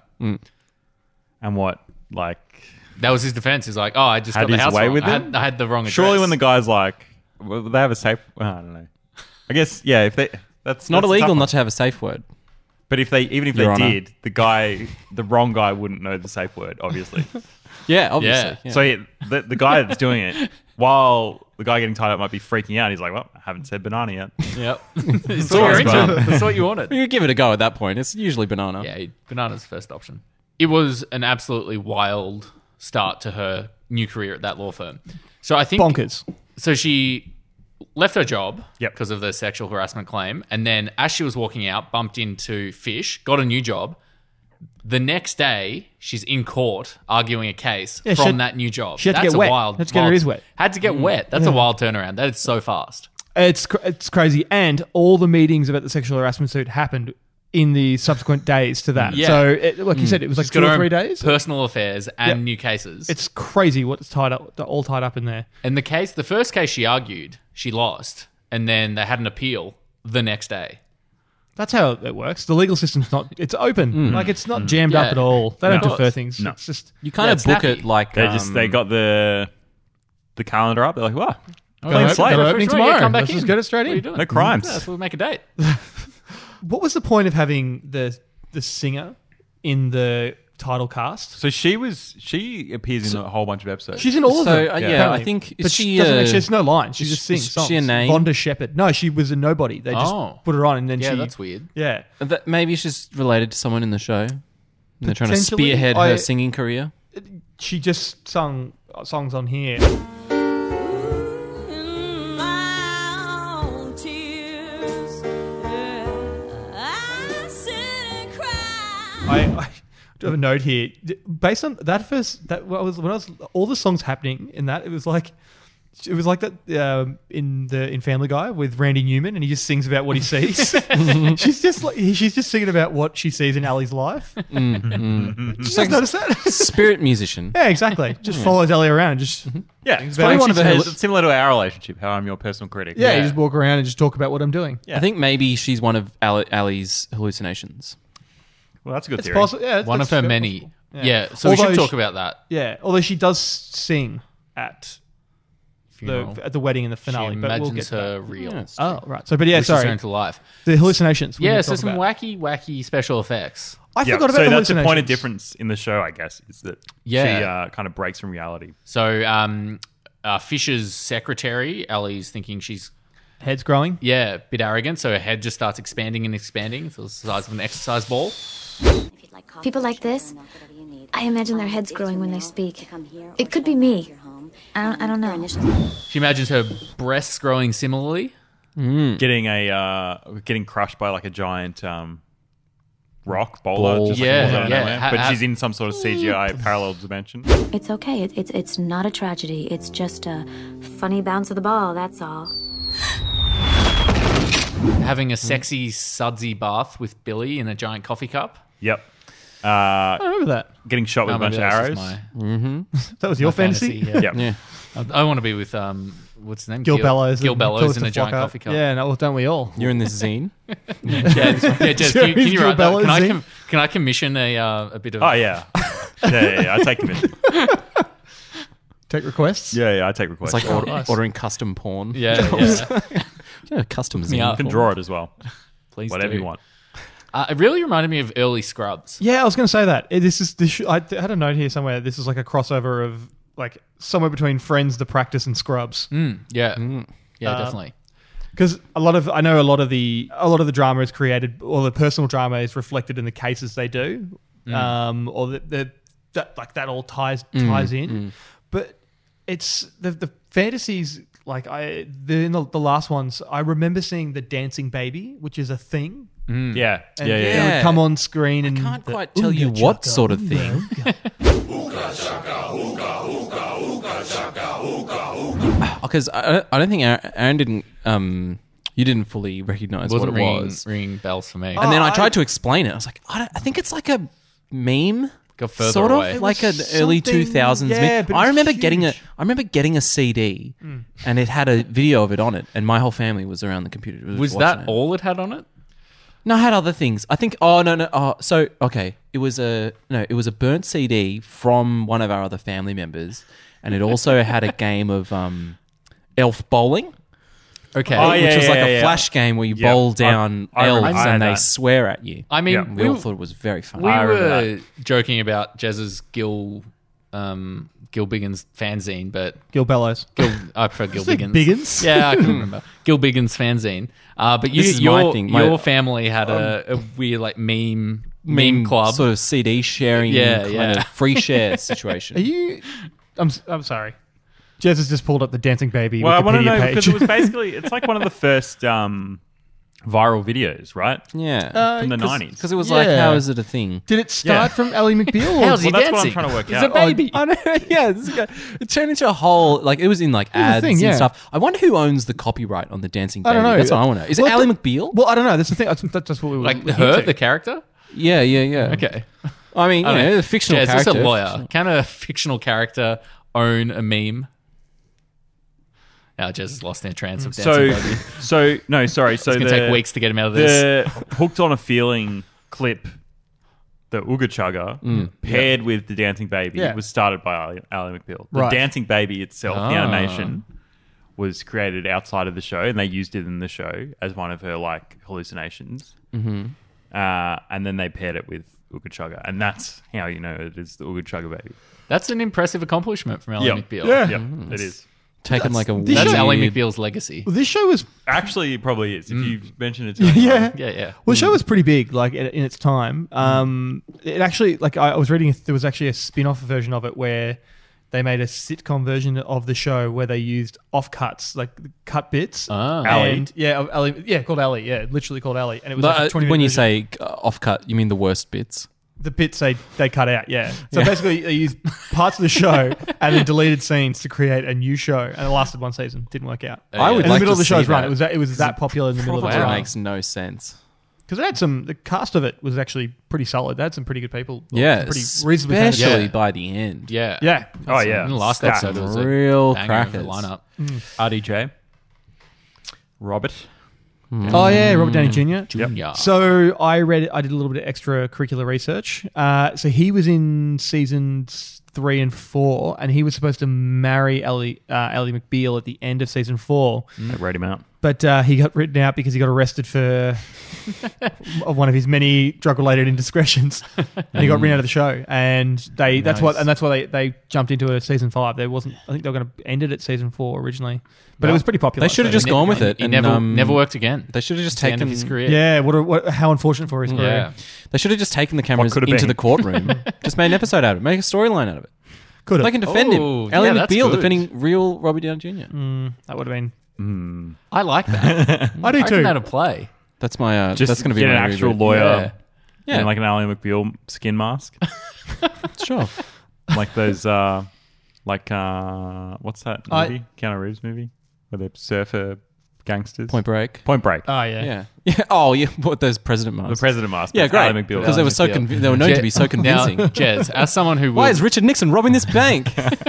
B: And what, like...
A: That was his defense. He's like, oh, I just
B: Had
A: got the
B: his
A: house
B: way
A: wrong.
B: with
A: I
B: it?
A: had, I had the wrong address.
B: Surely when the guy's like... Well, they have a safe... Well, I don't know. I guess, yeah, if they... That's
C: It's not
B: that's a tough
C: illegal
B: one.
C: not to have a safe word.
B: But if they... Even if
C: Your
B: they
C: Honor.
B: did, the guy... The wrong guy wouldn't know the safe word, obviously.
C: Yeah, obviously.
A: Yeah.
C: Yeah.
B: So he, the, the guy that's doing it, while the guy getting tied up might be freaking out, he's like, well, I haven't said banana yet.
A: Yep. That's what you're
B: Sorry,
A: into. That's what you wanted.
C: You give it a go at that point. It's usually banana.
A: Yeah, banana's first option. It was an absolutely wild start to her new career at that law firm. So I think...
D: Bonkers.
A: So she left her job
B: Yep.
A: because of the sexual harassment claim. And then as she was walking out, bumped into Fish, got a new job. The next day, she's in court arguing a case
D: Yeah, she
A: from
D: had-
A: that new job.
D: she had to
A: That's
D: get
A: a
D: wet.
A: wild...
D: Had to get her
A: wild-
D: ears wet.
A: Had to get wet. That's a wild turnaround. That is so fast.
D: It's cr- it's crazy, and all the meetings about the sexual harassment suit happened in the subsequent days to that.
A: Yeah.
D: So, it, like you said, it was like
A: She's
D: two
A: got her
D: or
A: own
D: three days.
A: personal affairs and
D: Yeah.
A: new cases.
D: It's crazy what's tied up, all tied up in there.
A: And the case, the first case she argued, she lost, and then they had an appeal the next day.
D: That's how it works. The legal system's not, it's open. Like, it's not jammed
A: Yeah.
D: up at all. They don't
A: No.
D: defer things.
B: No.
D: It's just,
C: You kind
A: Yeah,
C: of
A: it's
C: book
A: snappy.
C: it like
B: They just...
C: um,
B: They got the... The calendar up. They're like, wow.
A: Oh,
B: Clean
A: they're
B: slate.
A: open-
D: opening
A: they're open- yeah,
D: tomorrow.
A: come back
D: Let's
A: in.
D: just get it straight
A: What are
D: in.
A: you doing?
B: No crimes.
A: Yeah, so we'll make a date.
D: what was the point of having the the singer in the title cast?
B: So she was... She appears in a whole bunch of episodes.
D: She's in all
C: So,
D: of them.
C: uh, yeah,
D: apparently.
C: I think-
D: But
C: is
D: she,
C: she,
D: doesn't,
C: uh,
D: she has no lines. She
C: is-
D: just sings
C: is
D: songs.
C: she a name?
D: Vonda Shepherd. No, she was a nobody. They just
A: Oh.
D: put her on, and then
A: Yeah,
D: she.
A: that's weird.
D: Yeah.
C: that maybe she's related to someone in the show. And they're trying to
D: Potentially.
C: spearhead
D: I-
C: her singing career.
D: She just sung songs on here.
K: In my own tears, yeah, I sit and cry.
D: I, I do have a note here. Based on that first, that when I was when I was all the songs happening in that, it was like it was like that um, in the in Family Guy with Randy Newman, and he just sings about what he sees. she's just like she's just singing about what she sees in Ali's life.
C: Mm, mm.
D: Did you guys notice that?
C: Spirit musician.
D: Yeah, exactly. Just follows Ali around. Just
B: Yeah, it's
D: about
B: funny
D: how
B: one of
D: she's
B: her,
D: hel-
B: it's similar to our relationship, how I'm your personal critic.
D: yeah, you just walk around and just talk about what I'm doing.
B: Yeah.
C: I think maybe she's one of Ali, Ali's hallucinations.
B: Well, that's a good
D: It's
B: theory.
D: possible. Yeah,
A: One of
D: that's
A: her
D: very
A: many.
D: possible.
A: Yeah. so we
D: Although
A: should talk
D: she-
A: about that.
D: Yeah, although she does sing at
A: Funeral.
D: the at the wedding in the finale,
A: She
D: but we'll
A: imagines
D: get to that.
A: her real.
C: Yeah.
D: Oh, right. So, but yeah,
A: Wishes
D: sorry.
A: her into life.
D: The hallucinations. we
A: Yeah,
D: didn't
A: so
D: talk
A: some
D: about.
A: wacky, wacky special effects.
D: I
B: Yeah,
D: forgot about
B: so
D: the
B: that's the point of
D: hallucinations.
B: difference in the show, I guess, is that
A: Yeah.
B: she uh, kind of breaks from reality.
A: So um, uh, Fisher's secretary, Ellie's thinking she's,
D: Head's growing.
A: yeah, a bit arrogant, so her head just starts expanding and expanding. It's the size of an exercise ball.
F: People like this, I imagine their heads growing when they speak. It could be me. I don't, I don't know.
A: She imagines her breasts growing similarly.
B: Getting a uh, getting crushed by like a giant um, rock boulder,
C: Ball.
B: just like
A: Yeah,
B: falls out of
A: yeah.
B: nowhere.
A: Ha-
B: but
A: ha-
B: she's in some sort of C G I parallel dimension.
F: It's okay. It, it's it's not a tragedy. It's just a funny bounce of the ball, that's all.
A: Having a sexy, sudsy bath with Billy in a giant coffee cup.
B: Yep. Uh,
D: I remember that.
B: getting shot with
A: Oh,
B: a bunch
A: maybe
B: of
A: that's
B: arrows.
A: just my-
D: That was your
A: my
D: fantasy.
A: yeah.
B: Yep.
C: Yeah.
A: I, I want to be with um, what's his name?
D: Gil Bellows.
A: Gil
D: and
A: Bellows in
D: Calista
A: a giant
D: Flockhart.
A: coffee cup.
D: Yeah, no, well, don't we all?
C: You're in this zine.
A: yeah, yeah. Jez, can, you- can you
D: Gil
A: write that?
D: Bellows
A: Can I,
D: in?
A: com- can I commission a uh, a bit of?
B: Oh yeah. yeah, yeah, yeah. I take commission.
D: Take requests.
B: Yeah, yeah. I take
C: It's
B: requests.
C: like
B: You
C: order,
D: nice.
C: ordering custom porn.
A: Yeah, yeah.
C: Yeah, custom
A: Me
C: zine.
A: up.
B: can draw it as well.
A: Please
B: Whatever
A: do.
B: you want.
A: Uh, it really reminded me of early Scrubs.
D: Yeah, I was going to say that. It- This is this. sh- I th- had a note here somewhere. This is like a crossover of like somewhere between Friends, The Practice, and Scrubs.
A: Mm, yeah, yeah,
D: Uh,
A: definitely.
D: Because a lot of I know a lot of the a lot of the drama is created, or the personal drama is reflected in the cases they do, um, or the, the that like that all ties ties in. But it's the the fantasies. Like I, the in the, the last ones, I remember seeing the dancing baby, which is a thing
B: Yeah, yeah,
D: And
B: yeah.
D: It
B: yeah.
D: would come on screen and
C: Can't
D: the-
C: quite tell you
D: Ooga
C: what
D: chaka,
C: sort of
D: ooga,
C: thing.
D: ooga.
C: Because I, I don't think Aaron, Aaron didn't. Um, you didn't fully recognize
A: Wasn't
C: what it
A: ringing,
C: was.
A: ringing bells for me.
C: And then I
D: I-
C: tried to explain it. I was like, I, don't, I think it's like a meme.
A: Go further
C: sort
A: away.
C: of
A: It
C: like an
D: was
C: early
D: something-
C: two thousands
D: yeah,
C: meme.
D: but
C: I
D: it's
C: remember getting a
D: huge.
C: I remember getting a C D and it had a video of it on it, and my whole family was around the computer.
A: Was
C: watching
A: that
C: it.
A: all it had on it?
C: No, I had other things. I think. Oh no, no. Oh, so okay. It was a no. It was a burnt C D from one of our other family members, and it also had a game of um, Elf bowling.
A: Okay.
B: Oh, yeah,
C: which was like
B: yeah,
C: a
B: yeah.
C: flash game where you
B: Yep.
C: bowl
B: I-
C: down
B: I remember-
C: elves
B: I had
C: and they
B: that.
C: swear at you.
A: I mean,
B: Yeah.
C: we all
A: we-
C: thought it was very funny.
A: We
B: I remember
A: were joking about Jez's Gil, um, Gil Biggins fanzine, but
D: Gil Bellows.
A: Gil, I prefer Gil
D: Is it
A: Biggins.
D: Biggins?
A: Yeah, I can remember Gil Biggins fanzine. Uh, but you,
C: This is my
A: your
C: thing. My-
A: your family had a, a weird like meme meme, club.
C: sort of C D sharing,
A: Yeah,
C: kind
A: yeah.
C: of free share situation.
D: Are you? I'm. s- I'm sorry. Jez has just pulled up the Dancing Baby
B: Well, I want to
D: Wikipedia
B: know
D: page.
B: because it was basically it's like one of the first um, viral videos, right?
C: Yeah,
D: Uh,
B: From the
D: 'cause-
B: nineties.
C: because it was like,
D: Yeah.
C: how is it a thing?
D: Did it start
B: Yeah.
D: from Ally McBeal? or-
A: How's he
B: Well, that's what I'm
A: dancing?
B: trying to work
A: He's
B: out.
A: a baby.
C: I know, yeah, this guy, it turned into a whole like it was in like
D: was a
C: ads
D: thing, yeah.
C: and stuff. I wonder who owns the copyright on the Dancing Baby.
D: I don't know.
C: That's what I want to know. Is
D: Well,
C: it Ally
D: the-
C: McBeal?
D: Well, I don't know. That's the thing. That's, that's just what we were
A: like
D: looking
A: her,
D: into.
A: the character.
C: Yeah, yeah, yeah.
A: Okay.
C: I mean, you
A: I don't
C: know,
A: know.
C: the fictional
A: Jez, this is
C: character.
A: a lawyer. Can a fictional character own a meme? Now Jez has lost their trance of dancing
B: So,
A: baby.
B: so no, sorry. So
A: It's gonna
B: the,
A: take weeks to get him out of this.
B: The Hooked on a Feeling clip, the Ooga Chugga,
C: Mm.
B: paired with the Dancing Baby,
D: Yeah.
B: was started by Ali, Ali McBeal. The
D: Right.
B: Dancing Baby itself, the
A: Ah.
B: animation, was created outside of the show, and they used it in the show as one of her like hallucinations.
C: Mm-hmm.
B: Uh, and then they paired it with Ooga Chugga, and that's how you know it is the Ooga Chugga Baby.
A: That's an impressive accomplishment from Ally
B: Yep.
A: McBeal.
D: Yeah.
B: Yep, it is.
C: Taken like a
D: this
A: That's
D: show-
A: Ally
C: weird-
A: McBeal's legacy.
D: Well, this show was.
B: Actually, it probably is. If
A: Mm.
B: you mention it, to anyone.
D: Yeah.
A: Yeah, yeah.
D: Well, the show was pretty big, like in, in its time. Um, it actually, like I, I was reading, there was actually a spin-off version of it where they made a sitcom version of the show where they used offcuts, like cut bits.
A: Ah.
D: And yeah, of Ally, yeah, called Ally, yeah, literally called Ally, and it was
C: No,
D: like a
C: uh,
D: twenty
C: when you
D: minute version.
C: say uh, off cut, you mean the worst bits.
D: The bits they they cut out, yeah. So basically, they used parts of the show and then deleted scenes to create a new show, and it lasted one season. Didn't work out.
A: Uh, I would
D: in the
C: like
D: middle
C: to
D: of the show's
C: see
D: run,
C: that.
D: it was that, it was that popular in the middle of
C: That
D: its run.
C: makes no sense.
D: Because it had some, the cast of it was actually pretty solid. They had some pretty good people.
C: Yeah,
D: Some pretty reasonably
C: especially
D: talented.
A: Yeah.
C: by the end.
A: Yeah.
D: Yeah.
B: Oh yeah.
A: In the last
B: Stacked.
A: episode, it was a
C: Real
A: banger of the
C: crackers.
A: lineup.
B: R D J, Robert.
D: Oh yeah, Robert Downey Junior
A: Junior.
D: So I read, I did a little bit of extracurricular research. Uh, so he was in seasons three and four, and he was supposed to marry Ellie, uh, Ally McBeal at the end of season four.
B: They wrote him out.
D: But uh, he got written out because he got arrested for of one of his many drug-related indiscretions, and he got written out of the show. And they that's what
A: Nice.
D: and that's why they, they jumped into a season five. There wasn't. I think they were going to end it at season four originally, but it
A: Well,
D: was pretty popular.
C: They should have
D: so-
C: just gone with it.
A: He
C: and,
A: never
C: um,
A: never worked again.
C: They should have just
A: It's the end
C: taken
A: of his career.
D: Yeah, what, a, what how unfortunate for his career.
A: Yeah.
C: They should have just taken the cameras
B: could have
C: into
B: been?
C: the courtroom, just made an episode out of it, make a storyline out of it.
D: Could
C: They
D: have.
C: can defend
A: Oh,
C: him. Ally
A: yeah, that's
C: McBeal
A: good.
C: defending real Robert Downey Junior
D: Mm, that would have been.
A: I like that.
D: I do
A: I
D: too.
A: reckon that'll play.
C: That's my. Uh,
B: Just
C: that's going to be
B: get an
C: my
B: actual
C: reboot.
B: lawyer.
A: Yeah.
C: Yeah.
B: In like an Ally McBeal skin mask,
C: Sure.
B: like those, uh, like uh, what's that
D: I-
B: movie? Keanu Reeves movie where they surfer gangsters.
C: Point Break.
B: Point Break.
D: Oh yeah.
C: Yeah. Yeah. Oh yeah. What those president
B: the
C: masks?
B: president mask.
C: Yeah,
B: It's
C: great.
B: Ally McBeal.
C: Because they were so
A: McBeal.
C: conv- they were known
A: Je-
C: to be so convincing.
A: Now, Jez, as someone who
C: Why
A: will,
C: is Richard Nixon robbing this bank?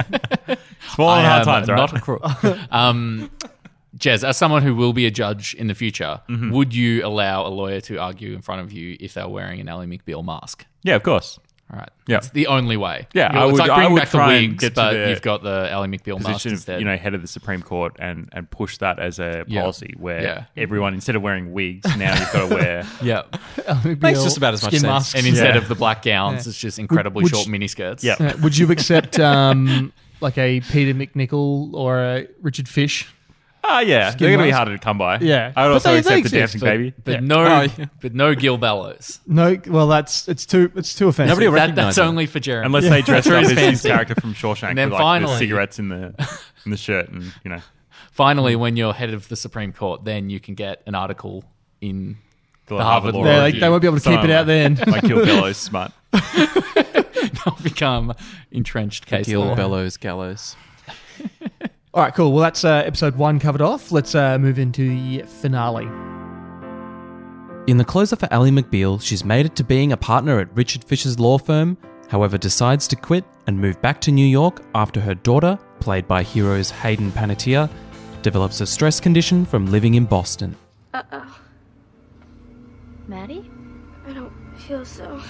B: Small
A: I
B: and hard
A: am
B: times, right?
A: not a crook. um, Jez, as someone who will be a judge in the future, would you allow a lawyer to argue in front of you if they're wearing an Ally McBeal mask?
B: Yeah, of course.
A: All right.
B: Yeah.
A: It's the only way.
B: Yeah,
A: You know,
B: I
A: it's
B: would-
A: like
B: I
A: bringing
B: would
A: back the
B: try and
A: wigs,
B: get to
A: but
B: the
A: you've got the Ally McBeal mask
B: Position of,
A: instead.
B: you know, head of the Supreme Court and and push that as a
A: Yeah.
B: policy where
A: Yeah.
B: everyone instead of wearing wigs now you've got to wear.
A: yeah.
C: Makes just about as much
D: Skin
C: sense.
D: masks.
A: And instead
B: Yeah.
A: of the black gowns,
D: Yeah.
A: it's just incredibly
D: Would-
A: short
D: would-
A: miniskirts.
B: Yeah.
D: Uh, would you accept um, like a Peter McNichol or a Richard Fish?
B: Ah, yeah,
D: Skin
B: they're going to be
D: mask.
B: harder to come by.
D: Yeah.
B: I would
D: But
B: also
D: they- they
B: accept the
D: exist,
B: dancing
A: But,
B: baby.
A: but
D: Yeah.
A: no,
C: Oh, yeah.
A: but no Gil Bellows.
D: No, well, that's it's too it's too offensive.
C: Nobody will
A: That,
C: recognize
A: that's
C: him.
A: only for Jeremy.
B: Unless they dress
A: That's
B: up
A: his
B: as his
A: fancy.
B: character from Shawshank
A: And then
B: with like
A: finally-
B: the cigarettes in the in the shirt, and you know,
A: Finally, when you're head of the Supreme Court, then you can get an article in
B: the,
A: The
B: Harvard
A: Harvard
B: Law
A: Law
D: Yeah, like,
B: Review.
D: they won't be able to keep
B: Someone
D: it out
B: might-
D: then.
B: Might kill Bellows smut.
A: They'll become entrenched case
C: Gil
A: law.
C: Bellows Gallows.
D: All right, cool. Well, that's uh, episode one covered off. Let's uh, move into the finale.
C: In the closer for Ally McBeal, she's made it to being a partner at Richard Fisher's law firm, however decides to quit and move back to New York after her daughter, played by heroes Hayden Panettiere, develops a stress condition from living in Boston.
F: Uh-oh. Maddie? I don't feel so.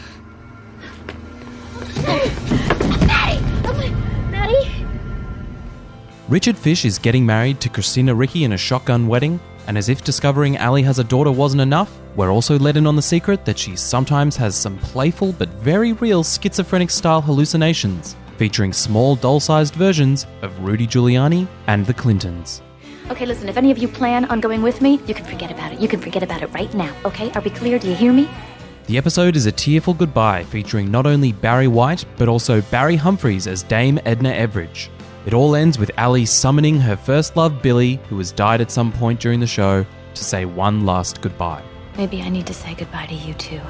F: Maddie! Oh my... Maddie?
C: Richard Fish is getting married to Christina Ricci in a shotgun wedding, and as if discovering Ally has a daughter wasn't enough, we're also let in on the secret that she sometimes has some playful but very real schizophrenic-style hallucinations, featuring small doll-sized versions of Rudy Giuliani and the Clintons.
F: Okay, listen, if any of you plan on going with me, you can forget about it. You can forget about it right now, okay? Are we clear? Do you hear me?
C: The episode is a tearful goodbye featuring not only Barry White, but also Barry Humphries as Dame Edna Everidge. It all ends with Ally summoning her first love, Billy, who has died at some point during the show, to say one last goodbye.
F: Maybe I need to say goodbye to you too.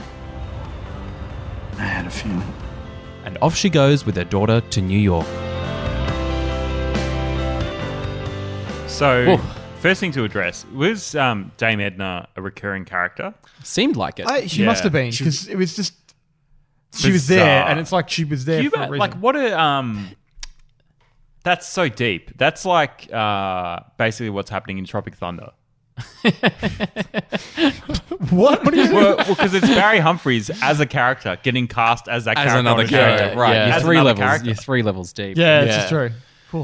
L: I had a feeling.
C: And off she goes with her daughter to New York.
B: So,
C: Whoa.
B: first thing to address, was um, Dame Edna a recurring character?
C: Seemed like it.
D: I, she
B: Yeah.
D: must have been,
B: She's-
D: because it was just... She was there,
B: Bizarre.
D: and it's like she was there
B: You
D: for a
B: bet-
D: reason.
B: like, what a... Um, that's so deep. That's like uh, basically what's happening in Tropic Thunder.
D: What? What do you
B: Well, because it's Barry Humphries as a character getting cast as that
C: As
B: character.
C: another
B: on the
C: character,
B: show.
C: right?
A: Yeah.
C: You're
B: As
C: three
B: another
C: levels.
B: character.
C: You're three levels deep.
D: Yeah, it's
A: Yeah.
D: just true.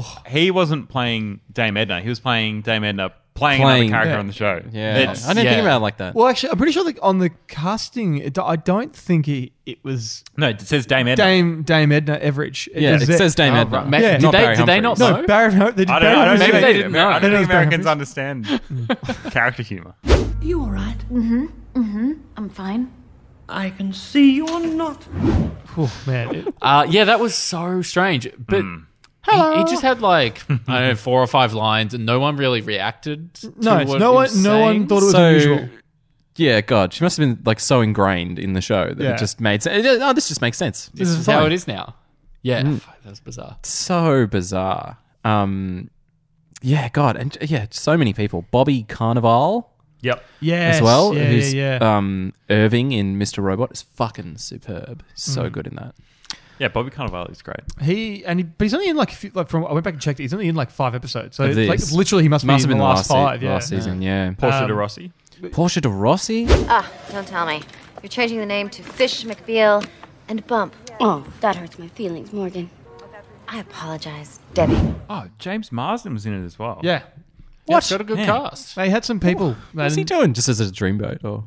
B: He wasn't playing Dame Edna. He was playing Dame Edna playing,
C: Playing-
B: another character
D: yeah.
B: on the show.
C: Yeah,
B: It's-
C: I didn't
A: yeah.
C: think about it like that.
D: Well, actually, I'm pretty sure that on the casting, it, I don't think it, it was
B: no, it says Dame Edna.
D: Dame Dame Edna Everidge.
C: yeah,
D: was
C: it
D: there-
C: says Dame
A: Oh,
C: Edna.
A: right. Ma-
D: Yeah.
A: did
C: not
A: they-
C: Barry
A: did they not
C: Humphries.
A: know?
D: No, Barry. They,
B: I don't, I don't,
D: Barry
B: think,
A: Maybe
B: they
A: they didn't know.
B: I don't
D: It
B: think
D: was Barry
B: Americans
D: Humphries.
B: understand character humor.
H: You all right?
F: Mm-hmm. Mm-hmm. I'm fine.
H: I can see you're not.
D: Oh, man. It-
A: Uh, yeah, that was so strange. But he, he just had like I don't know four or five lines, and no one really reacted. To
D: no, it's
A: what
D: no
A: he
D: one.
A: was
D: No one
A: saying.
D: thought it was
C: So-
D: unusual.
C: Yeah, God, she must have been like so ingrained in the show that
D: Yeah.
C: it just made sense. Oh, this just makes sense.
A: This is how it is now. Yeah, fuck, that was bizarre.
C: So bizarre. Um, yeah, God, and yeah, so many people. Bobby Carnival
B: Yep.
D: Yes,
C: as well,
D: Yeah,
C: who's
D: yeah, yeah.
C: um Irving in Mister Robot is fucking superb. He's so
D: Mm.
C: good in that.
B: Yeah, Bobby Cannavale is great.
D: He and he, but he's only in like, a few, like from I went back and checked. He's only in like five episodes. So
C: Of
D: it's like
C: this.
D: literally, he must,
C: Must
D: be
C: have
D: in
C: been
D: the
C: the
D: last
C: last se-
D: five. Yeah,
C: last season, yeah.
B: Portia
D: Um,
B: de Rossi.
C: Portia de Rossi.
M: Ah, don't tell me. You're changing the name to Fish McBeal and Bump.
F: Oh, that hurts my feelings, Morgan.
M: I apologize, Debbie.
B: Oh, James Marsden was in it as well.
D: Yeah.
A: What? Got a good
B: Yeah.
A: cast.
D: They had some people.
C: What's he
D: and-
C: doing? Just as a dreamboat, or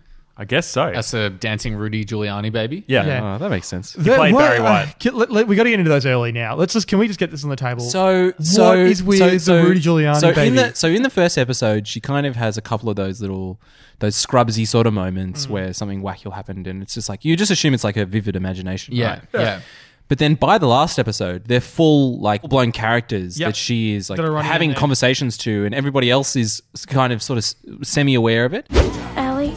B: I guess so.
A: That's a dancing Rudy Giuliani baby.
B: yeah.
D: Yeah.
C: oh, that makes sense.
B: He played
D: what-
B: Barry White.
D: uh, can- let- let- we got to get into those early now. Let's just. Can we just get this on the table?
C: So, so
D: what is with
C: so,
D: the
C: so,
D: Rudy Giuliani
C: so
D: baby?
C: In the, so in the first episode, she kind of has a couple of those little, those scrubsy sort of moments
D: Mm.
C: where something wacky will happen, and it's just like you just assume it's like a vivid imagination,
A: Yeah,
C: right?
A: yeah.
C: But then by the last episode, they're full like blown characters
D: Yep.
C: that she is like
D: That are running in
C: having
D: there.
C: conversations to, and everybody else is kind of sort of semi aware of it.
F: Allie?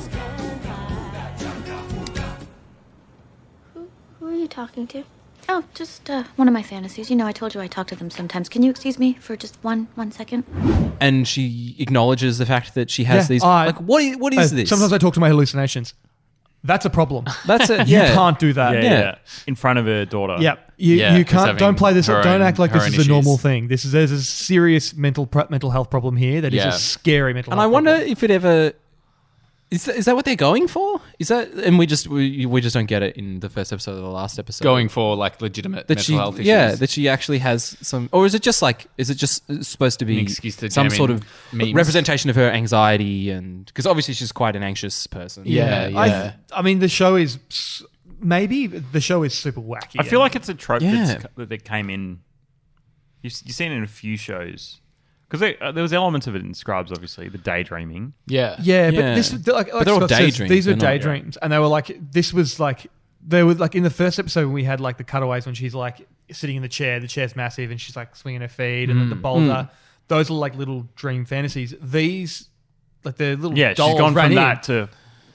F: Who, who are you talking to? Oh, just uh, one of my fantasies. You know, I told you I talk to them sometimes. Can you excuse me for just one one second?
C: And she acknowledges the fact that she has
D: Yeah,
C: these
D: I-
C: like what is, what is
D: Uh,
C: this?
D: Sometimes I talk to my hallucinations. That's a problem.
C: That's it.
D: You
C: Yeah.
D: can't do that.
B: Yeah,
C: Yeah.
B: yeah. In front of her daughter.
D: Yep. You,
A: Yeah,
D: you
A: just
D: can't.
A: having
D: Don't play this.
A: her
D: Don't
A: own-
D: act like
A: her
D: this
A: own
D: is a normal
A: issues.
D: thing. This is there's a serious mental pro- mental health problem here. That is
A: Yeah.
D: a scary mental.
C: And I
D: health
C: wonder
D: problem.
C: if it ever is. That, is that what they're going for? Is that and we just we, we just don't get it in the first episode of the last episode.
A: Going for like legitimate
C: that
A: mental
C: she,
A: health issues.
C: yeah, that she actually has some, or is it just like, is it just supposed to be
A: An excuse to
C: some
A: jam
C: sort
A: in
C: of
A: memes.
C: representation of her anxiety and because obviously she's quite an anxious person.
A: Yeah,
D: I,
A: yeah.
D: I mean, the show is s- maybe the show is super wacky.
B: I feel like it's a trope
C: Yeah.
B: that's, that that came in. You've, you've seen it in a few shows. Because there, uh, there was elements of it in Scrubs, obviously, the daydreaming.
A: Yeah.
D: Yeah, but
C: Yeah.
D: this like,
C: But
D: like
C: they're all
D: Scott says,
C: daydreams,
D: these are
C: they're not-
D: daydreams, and they were like this was like they were like in the first episode when we had like the cutaways when she's like sitting in the chair, the chair's massive, and she's like swinging her feet, and then the boulder. Those are like little dream fantasies. These like the little
B: Yeah, she's
D: dolls
B: gone
D: ran
B: from
D: in.
B: that to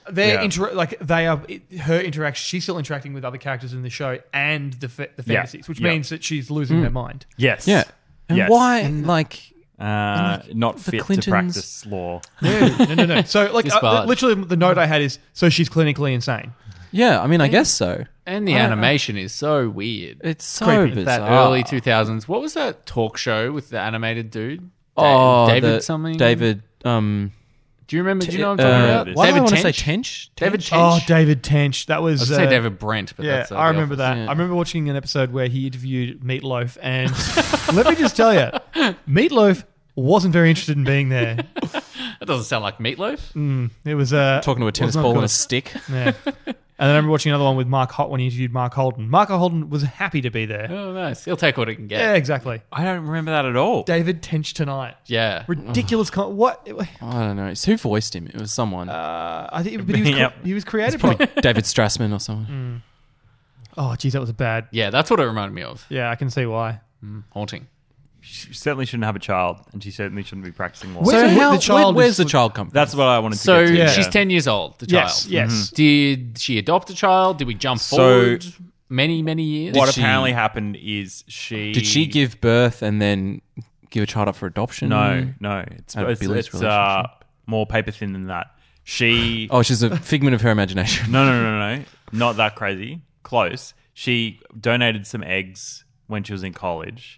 D: They're
B: Yeah.
D: inter- like they are her interaction. She's still interacting with other characters in the show and the fa- the
B: Yeah.
D: fantasies, which
B: Yeah.
D: means that she's losing
C: Mm.
D: her mind.
B: Yes.
C: Yeah. And
B: Yes.
C: why, like,
B: Uh,
C: like,
B: not
C: the
B: fit to
C: Clintons-
B: practice law.
D: No, no, no, no. So like, uh,
A: Disbarred.
D: literally, the note I had is so she's clinically insane.
C: yeah, I mean, I guess so.
A: And the
C: I-
A: animation is so weird.
C: It's so
D: Creepy.
C: bizarre.
A: That early two thousands. What was that talk show with the animated dude? Da-
C: Oh,
A: David
C: the-
A: something?
C: David, um...
A: Do you remember? Do you know what
C: uh,
A: I'm talking about?
C: Why do I
A: David
C: want to say
A: Tench?
C: Tench?
A: David
C: Tench?
A: Tench.
D: Oh, David Tench. That was.
A: I was going to
D: uh,
A: say David Brent, but
D: yeah,
A: that's uh,
D: I
A: The
D: remember
A: Office.
D: that.
C: Yeah.
D: I remember watching an episode where he interviewed Meatloaf, and let me just tell you, Meatloaf wasn't very interested in being there.
A: That doesn't sound like Meatloaf.
D: Mm, it was uh,
C: Talking to a
D: was
C: tennis
D: not
C: ball and
D: good.
C: a stick.
D: Yeah. And then I remember watching another one with Mark Holt when he interviewed Mark Holden. Mark Holden was happy to be there.
A: Oh, nice. He'll take what he can get.
D: Yeah, exactly.
B: I don't remember that at all.
D: David Tench tonight.
A: Yeah.
D: Ridiculous. Con- what?
C: I don't know. Who voiced him? It was someone.
D: Uh, I think, but he was,
B: Yep.
D: he was
C: It's
D: created
C: probably
D: by.
C: David Strassman or someone.
D: Oh, geez, that was a bad.
A: Yeah, that's what it reminded me of.
D: Yeah, I can see why.
A: Mm, haunting.
B: She certainly shouldn't have a child, and she certainly shouldn't be practicing law.
D: Where's
C: So
D: the-
C: how,
D: the child
C: where, where's
D: is-
C: the child come from?
B: That's what I wanted to
A: So
B: get to.
D: Yeah.
A: she's ten years old, the child.
D: Yes, yes.
A: Did she adopt a child? Did we jump
B: So-
A: forward many, many years?
B: What
C: Did she-
B: apparently happened is she...
C: Did she give birth and then give a child up for adoption?
B: No, no. It's,
C: Out of
B: it's,
C: Billy's
B: it's uh,
C: relationship?
B: more paper thin than that. She...
C: Oh, she's a figment of her imagination.
B: No, no, no, no, no. Not that crazy. Close. She donated some eggs when she was in college,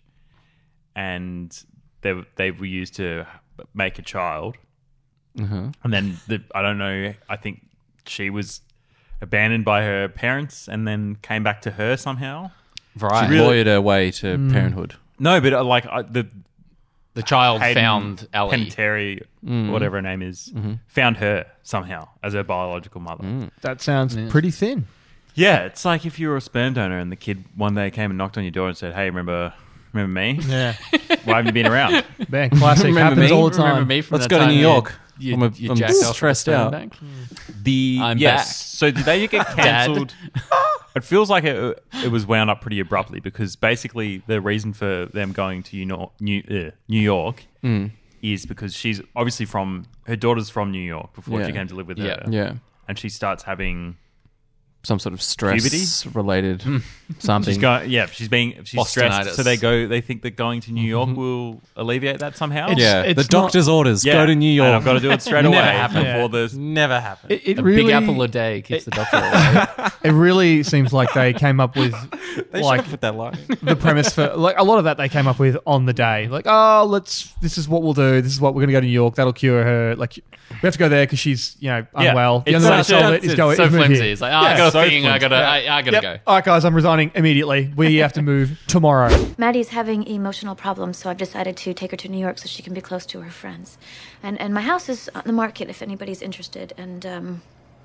B: and they they were used to make a child.
C: Uh-huh.
B: And then the, I don't know. I think she was abandoned by her parents, and then came back to her somehow.
A: Right.
C: She lawyered her way to
D: Mm.
C: parenthood.
B: No, but uh, like uh, the
A: The child
B: Hayden
A: found Ellie.
B: Panettiere,
C: Mm.
B: whatever her name is,
C: Mm-hmm.
B: found her somehow as her biological mother.
C: Mm.
D: That sounds
A: Yeah.
D: pretty thin.
B: Yeah, it's like if you were a sperm donor and the kid one day came and knocked on your door and said, "Hey, remember, remember me?
D: Yeah.
B: Why haven't you been around?"
D: Man, classic.
C: Remember
D: Happens
C: me?
D: all the time.
A: Remember me from
C: Let's
A: that
C: go to
A: time
C: New
A: you-
C: York.
A: You,
C: I'm a-
A: you
C: I'm
A: jacked off at the
C: stressed
A: sperm
C: out.
A: bank?
B: The
A: I'm
B: yes.
A: back.
B: So did they get cancelled? It feels like it, it was wound up pretty abruptly because basically the reason for them going to New New, uh, New York
C: Mm.
B: is because she's obviously from her daughter's from New York before
C: Yeah.
B: she came to live with
A: Yeah.
B: her.
C: Yeah.
B: And she starts having
C: Some sort of stress
B: Puberty?
C: related something.
B: she's going yeah, she's being she's
A: Bostonitis.
B: stressed. So they go they think that going to New York will alleviate that somehow.
D: It's-
C: yeah,
D: it's
C: the doctor's orders.
B: Yeah.
C: Go to New York.
B: And I've got to do it straight
C: Never
B: away
C: happened.
B: before the
C: Never happened.
D: It, it
A: A
D: really,
A: big apple a day keeps the doctor away.
D: it really seems like they came up with
C: They
D: like
C: should have put that line.
D: the premise for like a lot of that they came up with on the day. Like, oh, let's. This is what we'll do. This is what we're going to go to New York. That'll cure her. Like, we have to go there because she's you know
B: Yeah.
D: unwell. The
B: It's
D: only way to
B: such a-
D: solve it is
B: it's
D: go.
A: so
D: is move
A: flimsy.
D: here.
A: It's like, oh, I
D: Yeah.
A: got a
B: So
A: thing. I gotta, I, I gotta
D: Yep.
A: go.
D: All right, guys, I'm resigning immediately. We have to move tomorrow.
F: Maddie's having emotional problems, so I've decided to take her to New York so she can be close to her friends. And and my house is on the market if anybody's interested. And um,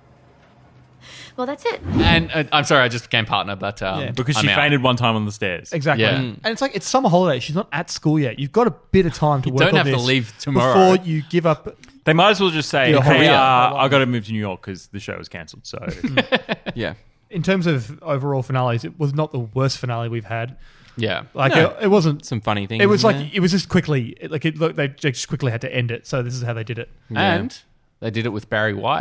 F: well, that's it.
A: And uh, I'm sorry, I just became partner, but um,
D: Yeah.
B: because
A: I'm
B: she
A: out.
B: fainted one time on the stairs.
D: Exactly.
A: Yeah.
D: And it's like it's summer holiday. She's not at school yet. You've got a bit of time to
A: You
D: work
A: don't
D: on
A: have to
D: this
A: leave tomorrow.
D: before you give up.
B: They might as well just say,
D: Your
B: "Hey,
D: career.
B: uh, I got to move to New York because the show was cancelled." So
C: Yeah.
D: In terms of overall finales, it was not the worst finale we've had.
A: Yeah.
D: Like
C: No.
D: it, it wasn't.
C: Some funny things.
D: It was
C: in
D: like
C: there.
D: it was just quickly. It, like it, look, they just quickly had to end it. So this is how they did it.
C: Yeah.
A: And they did it with Barry White.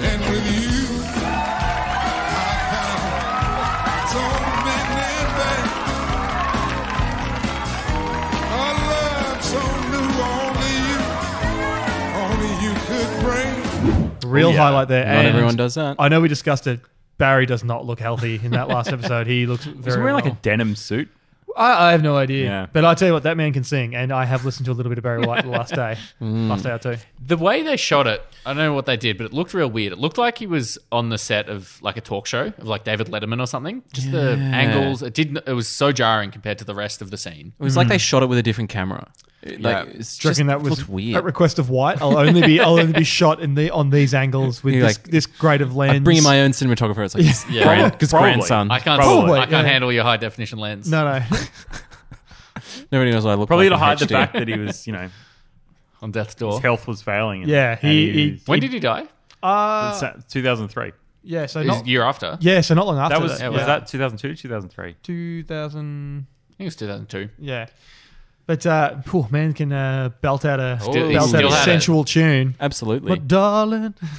D: Real
B: yeah.
D: highlight there.
C: Not
D: And
C: everyone does that.
D: I know we discussed it. Barry does not look healthy in that last episode. He looks very.
B: he's wearing like a
D: well.
B: denim suit.
D: I, I have no idea.
B: Yeah.
D: But I tell you what, that man can sing, and I have listened to a little bit of Barry White the last day,
C: Mm.
D: last day or two.
A: The way they shot it, I don't know what they did, but it looked real weird. It looked like he was on the set of like a talk show of like David Letterman or something. Just the
C: Yeah.
A: angles. It didn't. It was so jarring compared to the rest of the scene.
C: It was like they shot it with a different camera. It,
A: Yeah.
C: Like, it's
D: Do you
C: just
D: reckon that was
C: looked weird.
D: at request of White? I'll only be I'll only be shot in the on these angles with
C: You're
D: this,
C: like,
D: this grade of lens.
C: I'm bringing my own cinematographer. It's like his
A: Yeah.
C: grand, his
B: Probably.
C: grandson.
A: I can't.
D: Probably,
A: I can't
D: yeah.
A: handle your high definition lens.
D: No, no.
C: Nobody knows what I look
B: Probably
C: like.
B: to
C: in
B: hide the
C: H D.
B: fact that he was, you know,
A: On death's
B: his
A: door.
B: health was failing. and-
D: Yeah,
B: and
D: he- he-
A: When did he die?
D: Uh,
B: two thousand three.
D: yeah, so
A: It was
D: not
A: the year after.
D: yeah, so not long after
B: That was
D: that.
B: was
D: yeah.
B: that two thousand two, two thousand three.
D: two thousand?
A: I think it was two thousand two.
D: Yeah, but uh, poor man can uh, belt out a
A: Still- he
D: belt
A: still
D: out a
A: had it.
D: sensual tune.
C: Absolutely.
D: But darling,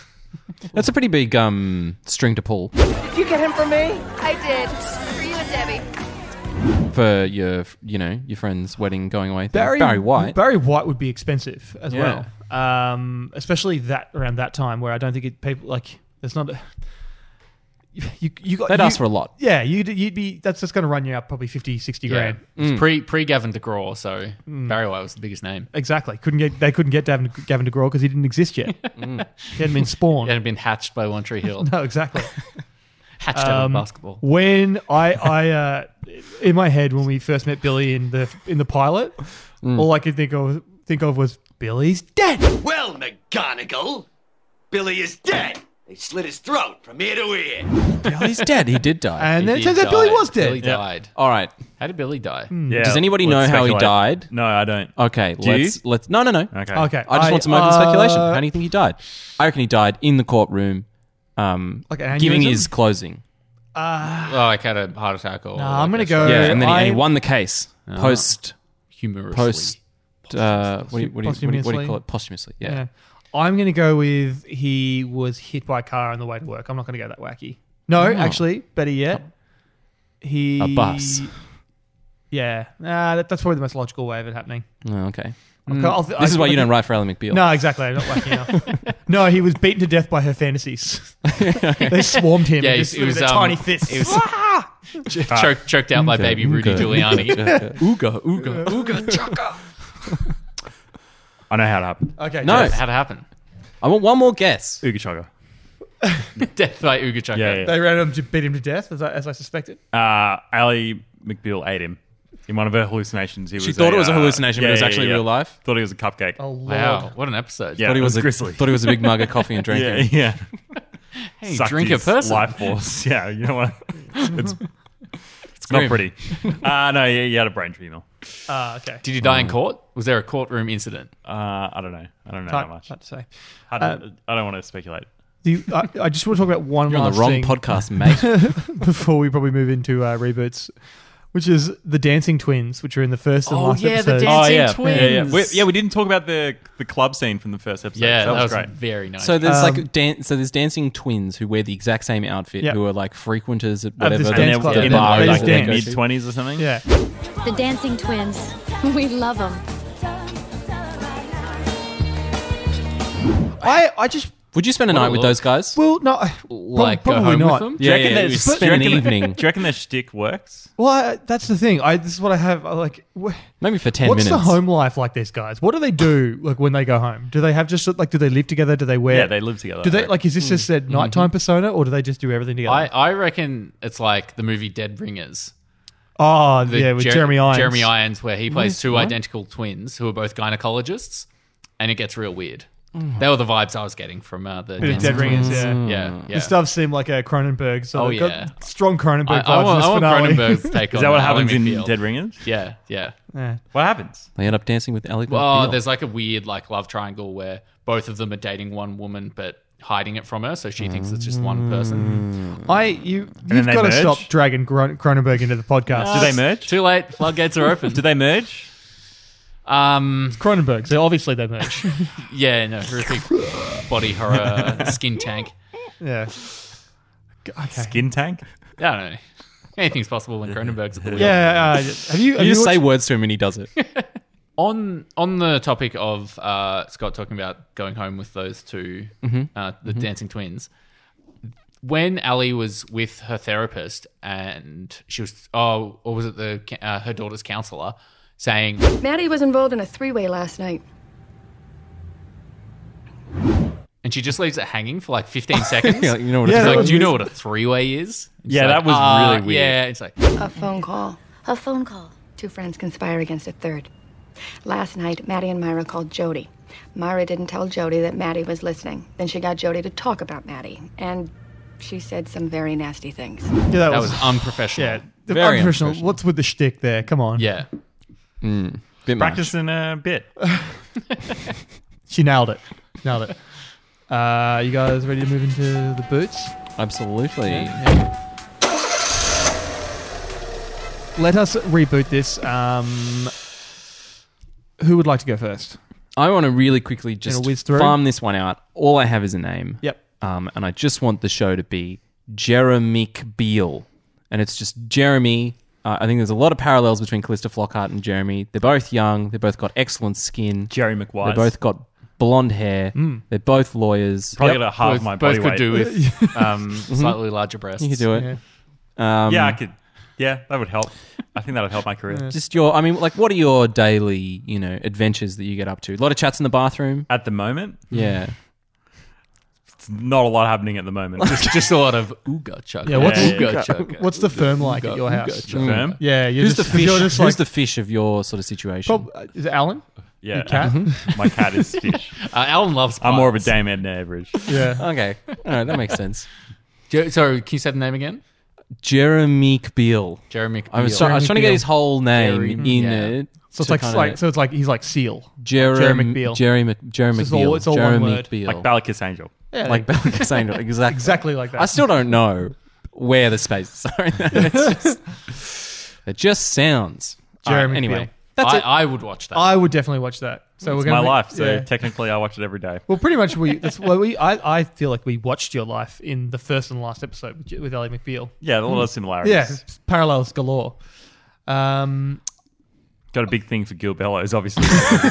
C: That's a pretty big um, string to pull
N: Did you get him for me?
M: I did. For you and Debbie.
C: for your, you know, your friend's wedding going away. Thing.
D: Barry,
C: Barry White.
D: Barry White would be expensive as
C: Yeah.
D: well. Um, especially that around that time where I don't think it people like there's not a, you you got
C: They'd
D: you,
C: ask for a lot.
D: Yeah, you'd you'd be that's just going to run you up probably fifty, sixty
A: Yeah.
D: grand.
A: It was pre pre Gavin DeGraw, so Barry White was the biggest name.
D: Exactly. Couldn't get they couldn't get Gavin, Gavin DeGraw because he didn't exist yet. He hadn't been spawned.
A: He hadn't been hatched by One Tree Hill.
D: No, exactly.
A: Hatched out of
D: Um,
A: basketball.
D: When I, I uh, in my head when we first met Billy in the in the pilot, all I could think of think of was Billy's dead.
O: Well, McGonagall, Billy is dead. They slit his throat from ear to ear.
C: Billy's dead. He did die.
D: And
A: He
D: then it
A: did
D: turns out Billy
A: die.
D: was dead.
A: Billy died.
C: All right.
A: How did Billy die?
B: Yeah,
C: Does anybody
B: let's
C: know how he
B: speculate.
C: died?
B: No, I don't.
C: Okay,
B: Do
C: let's
B: you?
C: let's. No, no, no.
B: Okay.
D: Okay,
C: I just
D: I,
C: want some open speculation.
D: uh,
C: How do you think he died? I reckon he died in the courtroom, um,
D: Like an
C: giving
D: aneurysm?
C: his closing.
A: Oh, like had a heart attack or.
D: No,
A: like
D: I'm gonna
A: a
D: go-
A: stroke.
C: Yeah, and then he, and he
D: I-
C: won the case
A: Ah.
C: post
A: Humorously.
C: post. Uh, what, do you, what, do you, what, do you, what do you
D: Posthumously?
C: call it? Posthumously. Yeah.
D: Yeah. I'm going to go with he was hit by a car on the way to work. I'm not going to go that wacky. No,
C: Oh.
D: actually, better yet, he
C: A bus.
D: Yeah, nah, that, that's probably the most logical way of it happening.
C: Oh, okay.
D: I'll-
C: Mm.
D: I'll-
C: this
D: I-
C: is why
D: I
C: you don't
D: think-
C: write for Ally McBeal.
D: No, exactly. I'm not wacky enough. No, he was beaten to death by her fantasies. They swarmed him.
A: Yeah,
D: and
A: he-
D: just
A: he was,
D: with their
A: um,
D: tiny fists.
A: he was-
D: Ah!
A: Choked, choked out by
C: Ooga,
A: baby Rudy
C: ooga,
A: Giuliani.
C: ooga,
A: Ooga, ooga, ooga, chaka.
B: I know how it happened.
D: Okay,
C: No.
D: Jeff.
A: How'd it happen?
C: I want one more guess.
B: Ooga Chugga.
A: Death by Ooga Chaka.
B: Yeah, yeah.
D: They ran him to beat him to death, as I, as I suspected.
B: Uh, Ally McBeal ate him in one of her hallucinations. He
C: She
B: was
C: thought
B: a,
C: it was a
B: uh,
C: hallucination, but it was
B: yeah,
C: actually
B: yeah,
C: real
B: yeah.
C: life.
B: Thought he was a cupcake.
D: Oh, Lord.
A: Wow, what an episode.
B: Yeah,
C: thought he
B: it
C: was,
B: was
C: a,
B: grisly.
C: Thought he was a big mug of coffee and
B: Yeah,
C: drinking.
B: yeah.
A: Hey,
B: Sucked
A: drink a
B: his
A: person.
B: life force. Yeah, you know what? It's, it's
A: grim.
B: not pretty. Uh, no, yeah, he had a brain tumor.
D: Ah, okay.
A: Did you die in court? Was there a courtroom incident?
B: Uh, I don't know. I don't know
D: Hard-
B: that much.
D: hard to say.
B: I don't, I don't want to speculate.
D: The, I, I just want to talk about one
C: You're on
D: last
C: the wrong
D: thing
C: podcast, mate.
D: before we probably move into uh, reboots, which is the Dancing Twins, which are in the first and
A: Oh,
D: last
A: yeah, the
D: episode.
A: Dan- Dancing
B: oh, yeah.
A: Twins.
B: Yeah, yeah. We, yeah, we didn't talk about the the club scene from the first episode.
A: Yeah,
B: so that, was,
A: was
B: great.
A: very nice.
C: So there's
D: Um,
C: like dan- so there's dancing twins who wear the exact same outfit,
D: Yeah.
C: who are like frequenters at
D: Of
C: whatever
D: this
C: the-
D: dance
B: And
D: club.
B: they're
C: the
B: in
D: They
C: bar
B: their,
D: just
B: like their
D: dance.
B: mid twenties or something.
D: Yeah.
M: The Dancing Twins. We love them.
D: I, I just...
C: Would you spend a
A: What a
C: night with
A: look.
C: those guys?
D: Well, no, I-
A: like, go
D: probably
A: home
D: not.
A: with them?
B: Do you
C: Yeah,
B: reckon
C: yeah,
B: that-
C: we
B: do
C: spend
B: you
C: an
B: reckon-
C: evening.
B: Do you reckon their shtick works?
D: Well, I, that's the thing. I This is what I have. I Like, wh-
C: Maybe for ten
D: what's
C: minutes.
D: the home life like these guys? What do they do like when they go home? Do they have just like, do they live together? Do they wear...
B: Yeah, they live together.
D: Do they, like, is this just their nighttime persona or do they just do everything together?
A: I, I reckon it's like the movie Dead Ringers.
D: oh,
A: The
D: yeah, with
A: Jer-
D: Jeremy Irons.
A: Jeremy Irons, where he plays
C: is-
A: two
C: what?
A: identical twins who are both gynecologists, and it gets real weird.
C: Mm.
A: They were the vibes I was getting from uh, the
D: Bit of
A: Dancing
D: Dead Ringers,
A: Twins.
D: yeah.
A: Yeah, yeah.
D: This stuff seemed like a Cronenberg. So
A: Oh,
D: they've got
A: yeah.
D: strong Cronenberg
A: I,
D: vibes
A: I
D: in
A: want,
D: this
A: I want
D: finale.
A: Cronenberg's take
B: Is
A: on
B: that what
A: Ally
B: happens in
A: McBeal.
B: Dead Ringers?
A: Yeah, yeah.
D: Yeah.
B: What happens?
C: They end up dancing with Alec
A: Well,
C: McBeal.
A: there's like a weird like love triangle where both of them are dating one woman but hiding it from her, so she thinks it's just one person.
D: I you
B: then
D: you've
B: they
D: got to
B: merge?
D: stop dragging Cron- Cronenberg into the podcast.
B: Do they merge?
A: Too late. Floodgates are open.
B: Do they merge?
A: Um,
D: Cronenberg, so obviously they merge.
A: yeah, no, horrific body horror skin tank.
D: yeah. G- Okay.
B: Skin tank?
A: I don't know. Anything's possible when Cronenberg's at the wheel.
D: Yeah. Uh, have you? Have
C: you
D: you
C: just say
D: watched-
C: words to him and he does it.
A: On on the topic of uh, Scott talking about going home with those 2
C: Mm-hmm.
A: uh, the dancing twins, when Ali was with her therapist and she was, oh, or was it the uh, her daughter's counselor saying,
P: Maddie was involved in a three-way last night.
A: and she just leaves it hanging for like fifteen seconds.
C: Yeah, you know what
A: She's
C: it's
A: like,
C: like.
A: do you know what a three way is? And
B: Yeah,
A: she's
B: that
A: like,
B: was
A: "Uh,
B: really weird."
A: Yeah, it's like,
P: A phone call.
M: A phone call.
P: Two friends conspire against a third. Last night, Maddie and Myra called Jody. Myra didn't tell Jody that Maddie was listening. Then she got Jody to talk about Maddie, and she said some very nasty things.
D: Yeah, that,
A: that
D: was,
A: was unprofessional.
D: yeah. The
C: Very
D: unprofessional.
C: unprofessional.
D: What's with the shtick there? Come on.
A: Yeah.
C: Mm, bit much.
B: Practicing a bit.
D: She nailed it. Nailed it. Uh, you guys ready to move into the boots?
C: Absolutely.
D: Let us reboot this. Um, who would like to go first?
C: I want to really quickly just
D: whiz through?
C: farm this one out. All I have is a name.
D: Yep.
C: um, and I just want the show to be Jeremy Beale, and it's just Jeremy. Uh, I think there's a lot of parallels between Callista Flockhart and Jeremy. They're both young. They've both got excellent skin.
B: Jerry McWise.
C: They both got blonde hair.
D: Mm.
C: They're both lawyers.
B: Probably
C: Yep.
B: got a half
A: both,
B: my
A: both
B: body
A: could
B: weight.
A: do with um, slightly larger breasts.
C: You could do it.
D: Yeah.
C: Um,
B: yeah, I could. Yeah, that would help. I think that would help my career.
C: Just your, I mean, like, what are your daily, you know, adventures that you get up to? A lot of chats in the bathroom.
B: At the moment,
C: Yeah.
B: it's not a lot happening at the moment.
A: Just, just a lot of ooga chugga.
D: Yeah, what's,
B: Yeah,
A: ooga chugga.
D: what's the firm like
A: Ooga,
D: at your
A: ooga
D: house?
A: chugga.
B: Firm?
D: Yeah, you're
C: Who's
D: just,
C: the fish?
D: you're just
C: Who's
D: like,
C: the fish of your sort of situation?
D: prob- uh, is it Alan?
B: Yeah,
D: Your cat?
B: my cat is fish.
A: Uh, Alan loves
B: I'm more of a
A: puns.
B: Dame Edna Everage.
D: Yeah.
C: Okay. All right, that makes sense.
A: Je- Sorry, can you say the name again?
C: Jeremy Beale.
A: Jeremy.
C: I was,
A: Beale.
C: try- I was trying to get
D: Beale.
C: his whole name
A: Jerry-
C: in
A: yeah.
C: it.
D: So it's
C: to
D: like,
C: kinda-
D: like so it's like he's like Seal.
C: Jeremy
D: Jerry McBeal.
C: Jerry Mc, Jerry
D: So it's all-
C: McBeal.
D: it's all
C: Jeremy
D: one word.
C: Beale.
B: Like Balakis Angel.
D: Yeah,
C: Like Balakis Angel. Exactly.
D: exactly like that.
C: I still don't know where the spaces are. in that. It's just, it just sounds. All right,
D: Jeremy
C: anyway,
D: McBeal.
C: that's
A: I,
C: it.
A: I would watch that.
D: I would definitely watch that. So
B: It's
D: we're
B: my
D: gonna
B: life, so
D: yeah.
B: technically I watch it every day.
D: Well, pretty much we. That's well, we. I, I feel like we watched your life in the first and last episode with, with Ellie McBeal.
B: Yeah, a lot of similarities.
D: Yeah, parallels galore. Um,
B: Got a big thing for Gil Bellows, obviously.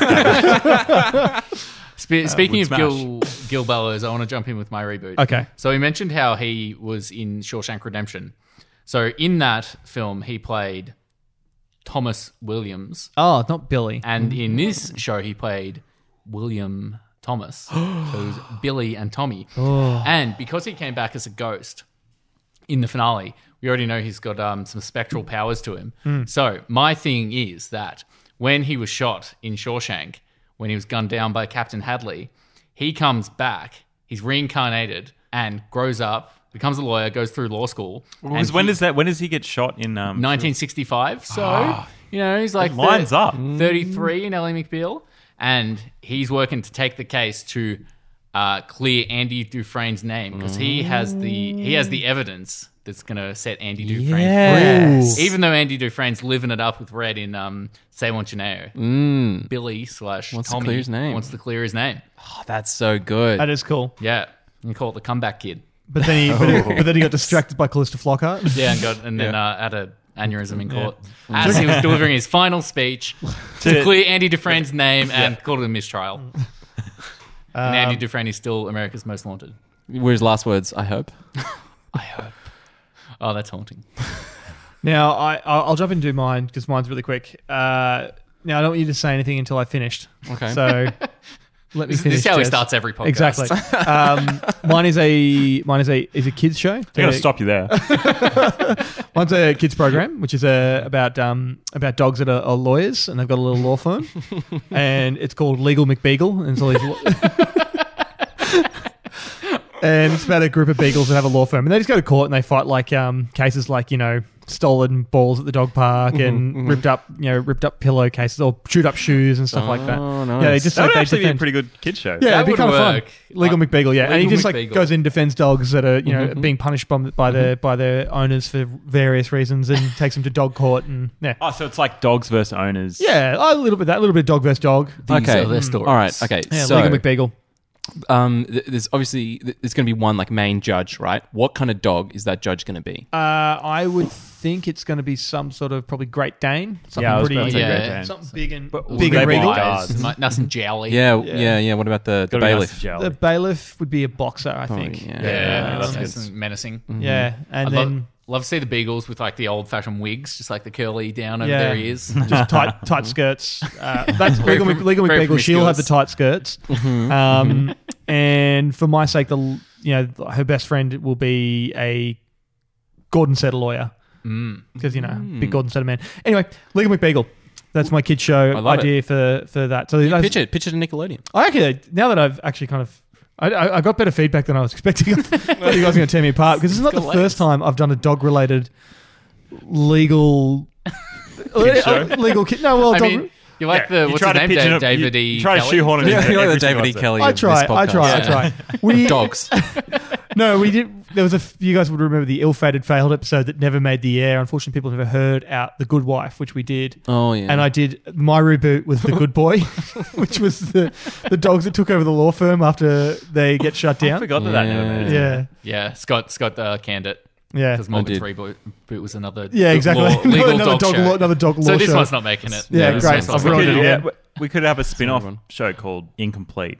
A: Spe- speaking
B: would
A: of Gil, Gil Bellows, I want to jump in with my reboot.
D: Okay.
A: So he mentioned how he was in Shawshank Redemption. So in that film, he played Thomas Williams.
D: oh, not Billy.
A: And in this show, he played William Thomas. So it was Billy and Tommy.
D: Oh.
A: And because he came back as a ghost in the finale, we already know he's got um, some spectral powers to him.
D: Mm.
A: So my thing is that when he was shot in Shawshank, when he was gunned down by Captain Hadley, he comes back, he's reincarnated and grows up, becomes a lawyer, goes through law school.
B: When was-
A: and
B: when
A: he-
B: does that? When does he get shot in? Um,
A: nineteen sixty-five. So, you know, he's like
B: It lines
A: thir-
B: up.
A: thirty-three in Ellie McBeal. And he's working to take the case to uh, clear Andy Dufresne's name because he has the he has the evidence that's going to set Andy Dufresne
C: Yes.
A: free. Even though Andy Dufresne's living it up with Red in um, Say What You Know.
C: Mm.
A: Billy slash
C: Wants to
A: Tommy
C: clear his name.
A: wants to clear his name.
C: Oh, that's so good.
D: That is cool.
A: Yeah. You can call it the comeback kid.
D: But then he, but, he but then he got distracted by Callista Flockhart.
A: Yeah, and got and then uh, had a aneurysm in court as he was delivering his final speech to clear Andy Dufresne's name and called it a mistrial. and Andy Dufresne is still America's most haunted.
C: Were his last words, I hope.
A: I hope. Oh, that's haunting.
D: Now I I'll, I'll jump into mine because mine's really quick. Uh, now I don't want you to say anything until I finished.
C: Okay.
D: So let me
A: This-
D: finish.
A: this is how he
D: Jez.
A: starts every podcast.
D: Exactly. Um, mine is a mine is a is a kids show.
B: I gotta stop you there.
D: Mine's a kids program, which is a, about um, about dogs that are, are lawyers, and they've got a little law firm, and it's called Legal McBeagle, and it's all these. Law- and it's about a group of beagles that have a law firm, and they just go to court and they fight like um, cases like you know stolen balls at the dog park and
C: mhm.
D: ripped up you know ripped up pillow cases or chewed up shoes and stuff like that.
C: Oh,
D: Yeah, they
C: nice.
D: just
B: That
D: like
B: would
D: they
B: actually be a
D: defend-
B: pretty good kid show.
D: Yeah,
A: That
D: it'd be
A: would
D: kind of fun.
A: work.
D: Legal
A: Like,
D: McBeagle, yeah, and he
A: Legal
D: just like
A: McBeagle.
D: goes in, defends dogs that are you know
C: Mhm.
D: being punished by, by their by their owners for various reasons, and takes them to dog court, and yeah,
B: Oh, so it's like dogs versus owners.
D: yeah, a little bit that, a little bit dog versus dog.
A: These
C: Okay.
A: are their
C: Mm.
A: stories.
C: All right. Okay.
D: Yeah,
C: so,
D: Legal McBeagle.
C: um, th- there's obviously th- there's going to be one like main judge, right? What kind of dog is that judge going to be?
D: Uh, I would think it's going to be some sort of probably Great Dane, something
B: Yeah, I was
D: pretty,
B: about to say
A: Yeah.
B: Great Dane.
D: something big and
B: But
D: big
B: they
D: and
B: be
D: regal.
B: guards.
A: Eyes, nice and jowly.
C: Yeah,
D: Yeah.
C: yeah, yeah. What about the, the
B: Gotta be nice
C: bailiff?
B: and jowly.
D: The bailiff would be a boxer, I
C: Oh,
D: think.
C: yeah.
A: Yeah,
B: Yeah,
A: that's
B: that's
A: nice and menacing.
D: Yeah, and
A: I'd
D: then
A: love, love to see the beagles with like the old fashioned wigs, just like the curly down over
D: yeah,
A: their ears.
D: just tight tight skirts. Uh, that's
A: Very
D: legal.
A: prom-
D: Mc- legal
A: very
D: McBeagle. She'll have the
A: promiscuous.
D: tight skirts. Um, and for my sake, the you know her best friend will be a Gordon Setter lawyer
A: Mm.
D: because you know big Gordon Setter man. Anyway, Legal McBeagle. That's my kid show
C: love
D: idea for for that. So that's,
C: Pitch it. Pitch it to Nickelodeon.
D: I actually now that I've actually kind of. I, I I got better feedback than I was expecting. I thought you guys were going to tear me apart because this is not the
A: got
D: first time I've done a dog-related legal
B: Kid show?
D: uh, legal kid. No, well,
A: I
D: dog,
A: mean, you like
B: Yeah,
A: the
B: you
A: what's
B: try
A: his
B: to
A: name?
B: pigeon
A: Da-
B: it-
A: David
B: you-
A: E.
B: you try to
A: Kelly?
B: shoehorn it
C: Yeah,
B: into
C: you're like
B: every
C: the David E.
B: single
C: Kelly.
D: I
C: of this
D: try, I
C: podcast.
D: try, I
A: Yeah.
D: try. We
C: Dogs.
D: No, we did. There was a. f- You guys would remember the ill-fated failed episode that never made the air. Unfortunately, people have never heard out The Good Wife, which we did.
C: Oh, yeah.
D: And I did my reboot was The Good Boy, which was the the dogs that took over the law firm after they get shut down.
B: I forgot that that never made it.
D: Yeah.
A: Yeah, Scott Scott uh, canned it.
D: Yeah.
A: because Morgan's
C: I
A: reboot boot was another
D: Yeah, exactly.
A: law, legal
D: Another
A: dog,
D: dog
A: show.
D: law- another dog law
A: So this
D: show.
A: one's not making it.
D: Yeah,
A: this
D: great.
A: one's not
D: I've
B: We
A: making
D: ruined
B: could,
D: it
B: yeah,
D: again.
B: we could have a spin-off
C: everyone.
B: show called Incomplete,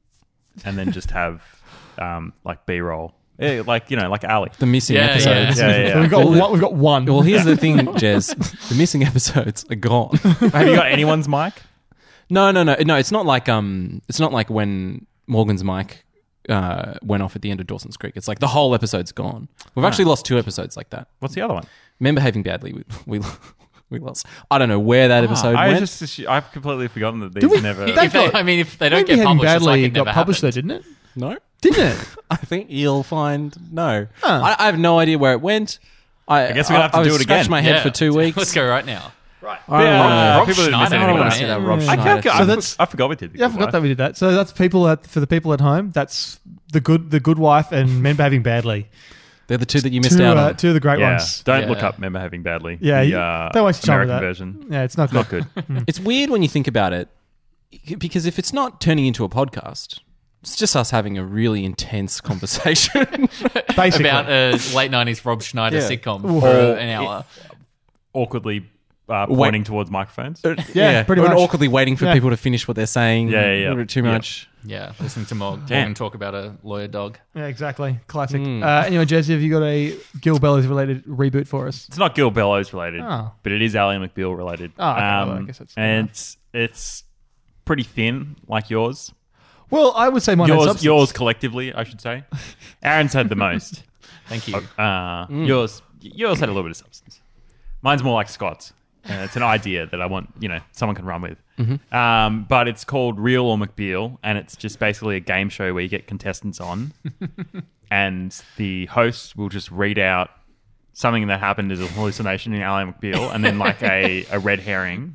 B: and then just have um, like B-roll, yeah, like you know, like Ali.
C: The missing
A: Yeah,
C: episodes.
B: yeah. Yeah, yeah, yeah.
D: So we've got
C: Well,
D: one, we've got one.
C: Well, here's the thing, Jez. The missing episodes are gone.
B: Have you got anyone's mic?
C: No, no, no, no. It's not like um, it's not like when Morgan's mic uh, went off at the end of Dawson's Creek. It's like the whole episode's gone. We've actually lost two episodes like that.
B: What's the other one?
C: Men Behaving Badly. We we, we lost. I don't know where that episode
B: I
C: went.
B: just assu- I've completely forgotten that these
D: Did we-
B: never.
D: That
A: If they,
D: got-
A: I mean, if they don't
D: Men
A: get
D: Behaving
A: published, it's
D: Badly
A: like it
D: got
A: never
D: published
A: happened.
D: though, didn't it?
C: No,
D: Didn't it?
C: I think you'll find no.
D: Huh.
C: I, I have no idea where it went. I,
B: I guess we're gonna have to
C: I,
B: do
C: I
B: it
C: scratched
B: again.
C: my head
A: Yeah.
C: for two weeks.
A: Let's go right now.
C: I
B: Yeah,
C: don't
B: uh,
C: wanna-
B: people didn't miss
A: Schneider,
B: anything
A: I don't
B: on
A: wanna
B: that.
A: see that
C: Rob
B: I,
C: Schneider
B: can't,
C: thing.
B: I,
D: So that's-
B: I forgot we did. The
D: Yeah, I
B: Good
D: forgot
B: Wife.
D: that we did that. So that's people at, for the people at home. That's the good, the Good Wife, and Men Behaving Badly.
C: They're the two that you missed
D: two,
C: out
D: uh,
C: on.
D: two of the great
B: Yeah,
D: ones.
B: don't
A: Yeah.
B: look up Men Behaving Badly.
D: Yeah,
B: the,
D: you-
B: uh,
D: don't waste your time with
B: American
D: that.
B: version.
D: Yeah, it's not
B: Not
D: good.
B: good.
C: It's weird when you think about it, because if it's not turning into a podcast, it's just us having a really intense conversation.
D: Basically,
A: About a late nineties Rob Schneider
C: Yeah.
A: sitcom
B: Or
A: for an hour.
B: Awkwardly uh, pointing towards microphones.
D: Yeah, pretty
C: and
D: much.
C: awkwardly waiting for
D: Yeah.
C: people to finish what they're saying.
B: Yeah, yeah, yeah.
C: A little bit too
B: Yeah.
C: much.
A: Yeah, listening to Morgan,
B: Damn.
A: Morgan talk about a lawyer dog.
D: yeah, exactly. Classic.
C: Mm.
D: Uh, anyway, Jesse, have you got a Gil Bellows related reboot for us?
B: It's not Gil Bellows related,
D: Oh.
B: but it is Ally McBeal related.
D: Oh, okay, well, I guess that's fair
B: and
D: enough.
B: it's it's pretty thin, like yours.
D: Well, I would say mine had
B: yours,
D: substance.
B: yours collectively, I should say. Aaron's had the most.
A: Thank you.
B: Uh,
D: Mm.
B: Yours, yours had a little bit of substance. Mine's more like Scott's. Uh, it's an idea that I want, you know, someone can run with.
C: Mhm.
B: Um, but it's called Real or McBeal, and it's just basically a game show where you get contestants on, and the host will just read out something that happened as a hallucination in Ally McBeal, and then like a, a red herring.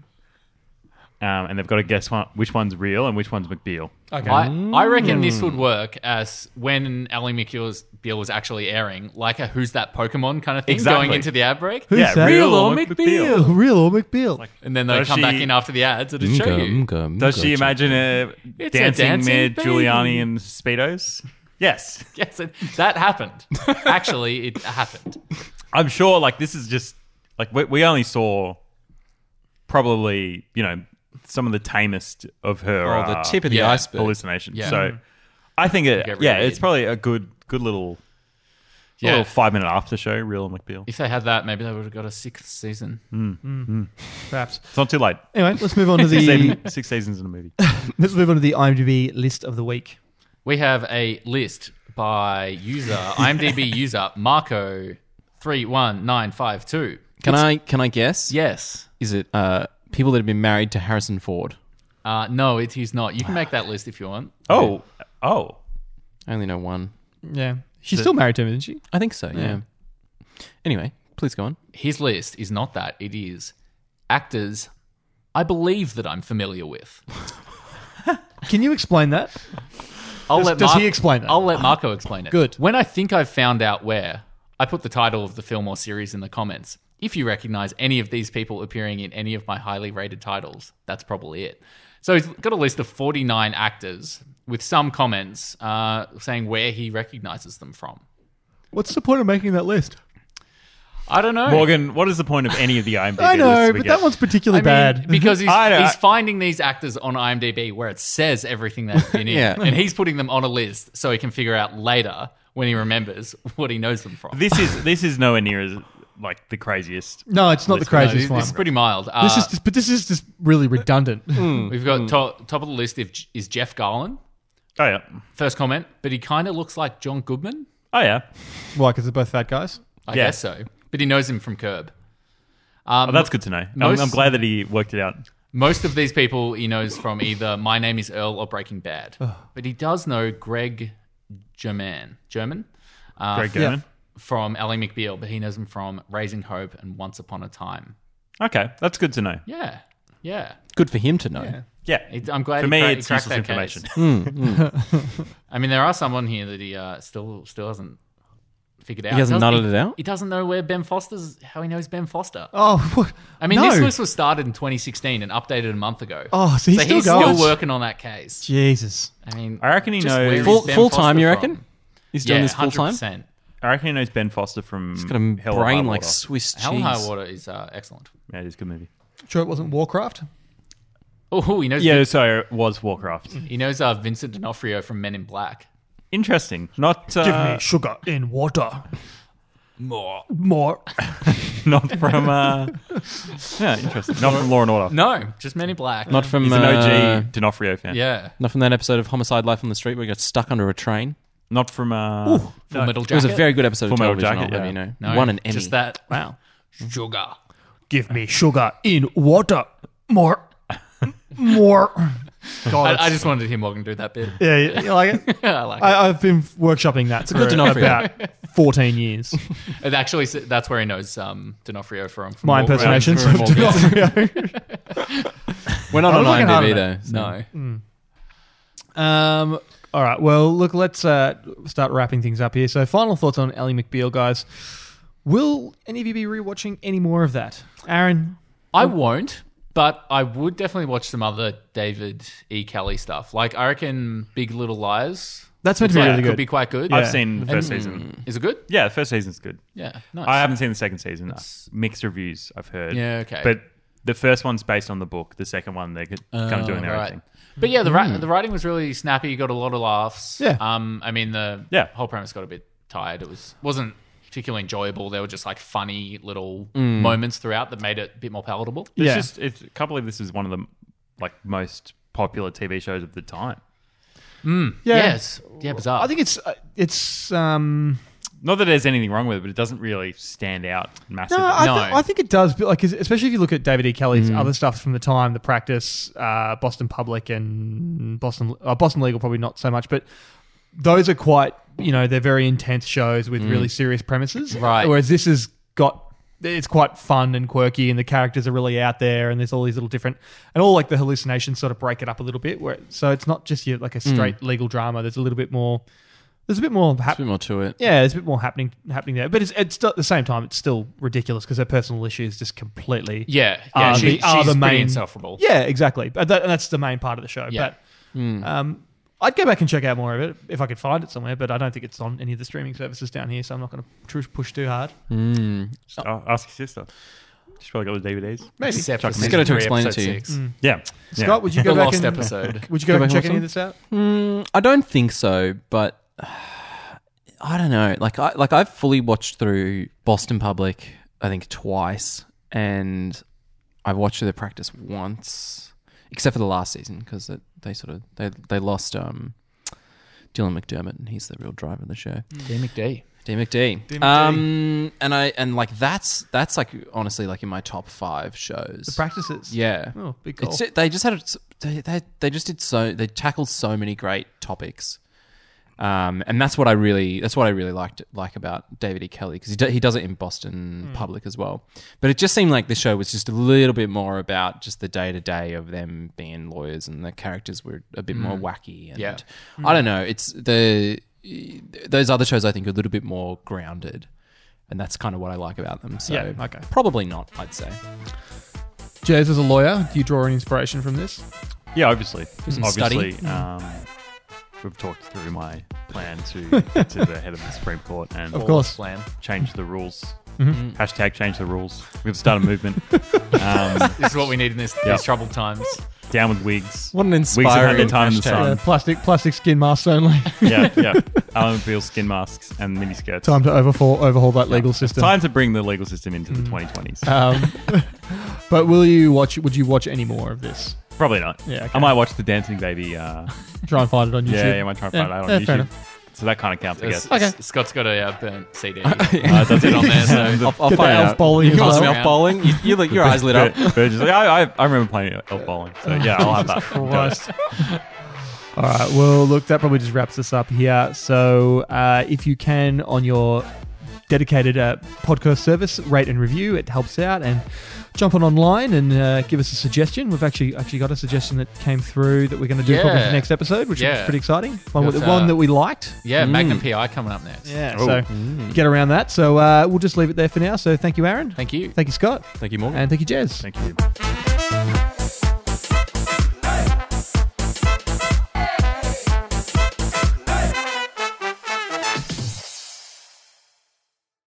B: Um, and they've got to guess one, which one's real and which one's McBeal.
D: Okay.
A: I, I reckon this would work as when Ally McBeal's Beal was actually airing, like a Who's That Pokemon kind of thing,
B: Exactly.
A: going into the ad break.
D: Who's
B: Yeah,
D: that?
B: Real
A: Real
B: or
A: or
B: McBeal.
D: McBeal. Real or McBeal.
A: And then they
B: Does
A: come back
B: she-
A: in after the ads, it'll show you.
B: Does she imagine a
A: It's a
B: dancing,
A: dancing
B: mid
A: baby.
B: Giuliani and Speedos? Yes.
A: Yes, it, that happened. Actually, it happened.
B: I'm sure, like, this is just, like, we, we only saw probably, you know, some of the tamest of her
C: Oh, the
B: uh,
C: tip of the
A: yeah,
C: iceberg.
B: hallucinations.
A: Yeah.
B: So I think, it,
A: Get
B: yeah,
A: really
B: it's probably a good good little,
A: Yeah.
B: little five minute after show, Real McBeal.
A: If they had that, maybe they would have got a sixth season.
D: Perhaps.
B: It's not too late.
D: Anyway, let's move on to
B: Six,
D: the
B: season- six seasons in a movie.
D: let's move on to the IMDb list of the week.
A: We have a list by user, IMDb user, Marco three one nine five two.
C: Can I can I guess?
A: Yes.
C: Is it uh, people that have been married to Harrison Ford?
A: Uh, no, it is not. You can make that list if you want.
B: Oh, oh.
C: I only know one.
D: Yeah, she's still married to him, isn't she?
C: I think so. Yeah. Anyway, please go on.
A: His list is not that. It is actors I believe that I'm familiar with.
D: Can you explain that?
A: I'll
D: Does-
A: let
D: does
A: Mar-
D: he explain that?
A: I'll let Marco explain it.
D: Good.
A: When I think I've found out where, I put the title of the film or series in the comments. If you recognize any of these people appearing in any of my highly rated titles, that's probably it. So he's got a list of forty-nine actors with some comments uh, saying where he recognizes them from.
D: What's the point of making that list?
A: I don't know.
B: Morgan, what is the point of any of the IMDb
D: I know,
B: lists we
D: but
B: get?
D: that one's particularly
A: I mean,
D: bad.
A: because he's,
B: I know.
A: he's finding these actors on IMDb where it says everything they've been in,
C: Yeah.
A: and he's putting them on a list so he can figure out later when he remembers what he knows them from.
B: This is this is nowhere near as like the craziest.
D: No, it's not the
B: list.
A: No,
D: craziest
A: this,
D: one.
A: this is pretty mild. Uh,
D: This is just, but this is just really redundant.
A: we've got top, top of the list is, is Jeff Garlin.
B: Oh yeah,
A: First comment, but he kind of looks like John Goodman.
B: oh yeah.
D: Why? Because they're both fat guys.
A: I
B: Yeah.
A: guess so. But he knows him from Curb. Um,
B: Oh, that's good to know. I'm,
A: most-
B: I'm glad that he worked it out.
A: Most of these people he knows from either My Name is Earl or Breaking Bad. But he does know Greg German. German? Uh,
B: Greg German.
A: From Ally McBeal, but he knows him from Raising Hope and Once Upon a Time.
B: Okay, that's good to know.
A: Yeah. Yeah.
C: Good for him to know.
D: Yeah.
B: Yeah.
A: It- I'm glad
B: For
A: he
B: me,
A: cra- he
B: it's
A: cracked
B: useless
A: that case.
B: information.
C: Mm, mm.
A: I mean, there are some on here that he uh, still still hasn't figured out.
C: He hasn't
A: Doesn't-
C: nutted it out?
A: He doesn't know where Ben Foster's, how he knows Ben Foster.
D: Oh, what?
A: I mean,
D: No.
A: this list was started in twenty sixteen and updated a month ago.
D: Oh, so he's still
A: he's
D: going.
A: still working on that case.
D: Jesus.
A: I mean,
B: I reckon he
A: just
B: knows-
A: where is
C: Full,
A: Ben
C: full time,
A: Foster
C: you
A: from?
C: reckon? He's doing
A: Yeah,
C: this full time?
A: one hundred percent.
B: I reckon he knows Ben Foster from
C: He's got a
B: Hell or High
C: brain like
B: Water.
C: Swiss cheese.
A: Hell and High Water is uh, excellent.
B: Yeah, it is a good movie.
D: Sure it wasn't Warcraft?
A: Oh, he knows.
B: Yeah,
A: Vin-
B: so it was Warcraft.
A: he knows uh, Vincent D'Onofrio from Men in Black.
B: Interesting. Not uh,
D: Give me sugar in water.
A: More.
D: More.
B: not from. Uh, yeah, interesting. Not from Law and Order.
A: No, just Men in Black.
C: Not from
B: He's an O
C: uh,
B: G D'Onofrio fan.
A: Yeah.
C: Not from that episode of Homicide: Life on the Street where he got stuck under a train.
B: Not from. Uh,
A: Full
B: no,
A: Metal
C: It was a
A: Jacket.
C: very good episode
B: Full
C: of
B: Metal
C: television.
B: Jacket,
C: I'll have
B: yeah.
C: you know,
A: No,
C: won an Emmy.
A: Just that.
C: Wow.
A: Sugar.
D: Give me sugar in water. More. More. God,
A: I, I just wanted to hear Morgan do that bit.
D: Yeah, you, you like it?
A: I like it.
D: I, I've been workshopping that
C: a
D: for
C: good D'Onofrio.
D: about fourteen years.
A: It actually, that's where he knows um, D'Onofrio from. from
D: My
A: Morgan.
D: impersonations
A: From
D: of
A: Morgan.
D: D'Onofrio.
C: We're not
D: I
C: on
D: was looking hard
C: IMDb
D: on
C: though.
D: that.
C: So.
A: No.
D: Um. All right. Well, look. Let's uh, start wrapping things up here. So, final thoughts on Ally McBeal, guys. Will any of you be rewatching any more of that, Aaron?
A: I won't, but I would definitely watch some other David E. Kelly stuff. Like, I reckon Big Little Lies.
D: That's meant to be
A: looks like
D: really
A: it
D: good.
A: Could be quite good.
B: I've seen the first
A: And-
B: season.
A: Is it good?
B: Yeah, the first season's good.
A: Yeah, nice.
B: I haven't seen the second season. Mixed reviews, I've heard.
A: Yeah, okay.
B: But the first one's based on the book. The second one, they're kind of doing their
A: Oh,
B: own
A: right.
B: thing.
A: But yeah, the ri- the writing was really snappy. You got a lot of laughs.
D: Yeah.
A: Um. I mean, the
B: Yeah.
A: whole premise got a bit tired. It was wasn't particularly enjoyable. There were just like funny little
C: Mm.
A: moments throughout that made it a bit more palatable.
B: It's
D: Yeah.
B: just, it's, I can't believe this is one of the like most popular T V shows of the time.
A: Mm.
D: Yeah.
A: Yes. Yeah. Bizarre.
D: I think it's uh, it's um.
B: Not that there's anything wrong with it, but it doesn't really stand out massively.
D: No, I,
A: No.
D: Th- I think it does. But like, 'cause especially if you look at David E. Kelly's other stuff from the time, The Practice, uh, Boston Public, and Boston uh, Boston Legal, probably not so much, but those are quite, you know, they're very intense shows with really serious premises.
A: Right.
D: Whereas this has got, it's quite fun and quirky, and the characters are really out there, and there's all these little different, and all like the hallucinations sort of break it up a little bit. Where so it's not just your, like a straight legal drama. There's a little bit more. There's a bit more.
C: There's
D: Hap-
C: a bit more to it.
D: yeah, there's a bit more happening happening there, but it's it's still, at the same time it's still ridiculous because her personal issues just completely
A: Yeah, yeah,
D: are
A: she-
D: the, are
A: she's
D: the
A: pretty
D: main
A: insufferable.
D: Yeah, exactly, but that, and that's the main part of the show.
A: Yeah.
D: But um, I'd go back and check out more of it if I could find it somewhere, but I don't think it's on any of the streaming services down here, so I'm not going to push too hard.
C: Mm.
B: Just a- ask your sister. She's probably got the D V Ds.
D: Maybe.
A: Except for
C: Let's
A: season
C: get her to
A: three,
C: explain it
A: episode
C: to you.
A: six.
B: Yeah. yeah.
D: Scott, would you go
A: The
D: back
A: lost
D: and
A: episode.
D: would you go
C: Go
D: back and
C: back
D: check
C: and
D: any of
C: watch
D: this out?
C: Mm, I don't think so, but I don't know. Like I like I've fully watched through Boston Public, I think twice, and I've watched The Practice once, except for the last season because they sort of they they lost um, Dylan McDermott, and he's the real driver of the show.
A: D. McD.
C: D McD.
D: D McD.
C: Um, and I and like that's that's like honestly like in my top five shows.
D: The Practices.
C: Yeah.
D: Oh, big call.
C: It's, they just had they, they they just did so they tackled so many great topics, um, and that's what I really that's what I really liked like about David E. Kelly because he do, he does it in Boston Public as well. But it just seemed like the show was just a little bit more about just the day to day of them being lawyers, and the characters were a bit more wacky. And
A: Yeah.
C: I don't know. It's the those other shows I think are a little bit more grounded, and that's kind of what I like about them. So
D: Yeah, okay.
C: probably not. I'd say.
D: Jez, as a lawyer, do you draw any inspiration from this?
B: Yeah, obviously.
C: some
B: Obviously,
C: study.
B: um, we've talked through my plan to get to the head of the Supreme Court and
D: Of course.
A: Plan.
B: change the rules.
D: Mm-hmm.
B: Hashtag change the rules. We've started a movement. um,
A: This is what we need in this,
B: Yeah.
A: these troubled times.
B: down with wigs.
C: What an
B: Wigs have had their
C: inspiring
B: time in the
C: hashtag.
B: sun.
D: Uh, plastic plastic skin masks only.
B: yeah, yeah. Alan McBeal skin masks and mini skirts.
D: Time to overhaul overhaul that legal system.
B: Time to bring the legal system into the twenty twenties.
D: Um, but will you watch? Would you watch any more of this?
B: Probably not.
D: Yeah, okay.
B: I might watch the Dancing Baby. Uh,
D: Try and find it on YouTube.
B: yeah, yeah, I might try and find
D: Yeah,
B: it out on
D: yeah,
B: YouTube.
D: fair enough.
B: So that kind of counts, I guess.
A: S-
D: Okay.
A: S- Scott's got a uh, burnt C D.
B: Uh, does it
A: on there, so
C: I'll, I'll
D: Get
C: find
D: the elf
C: out.
D: bowling
C: You
D: as
C: want some
D: well.
C: elf bowling? You, you, your eyes lit up.
B: Burgess, like, I, I, I remember playing elf bowling. So yeah, I'll have that.
D: Christ. All right. Well, look, that probably just wraps us up here. So, uh, if you can, on your dedicated uh, podcast service, rate and review. It helps out. And jump on online and uh, give us a suggestion. We've actually actually got a suggestion that came through that we're going to do
A: Yeah.
D: probably for the next episode, which
A: Yeah.
D: is pretty exciting. One, with,
A: Got,
D: one
A: uh,
D: that we liked.
A: Yeah,
D: Mm.
A: Magnum P I coming up next.
D: Yeah,
A: Oh.
D: so get around that. So uh, we'll just leave it there for now. So thank you, Aaron.
A: Thank you.
D: Thank you, Scott.
C: Thank you, Morgan.
D: And thank you, Jez.
B: Thank you.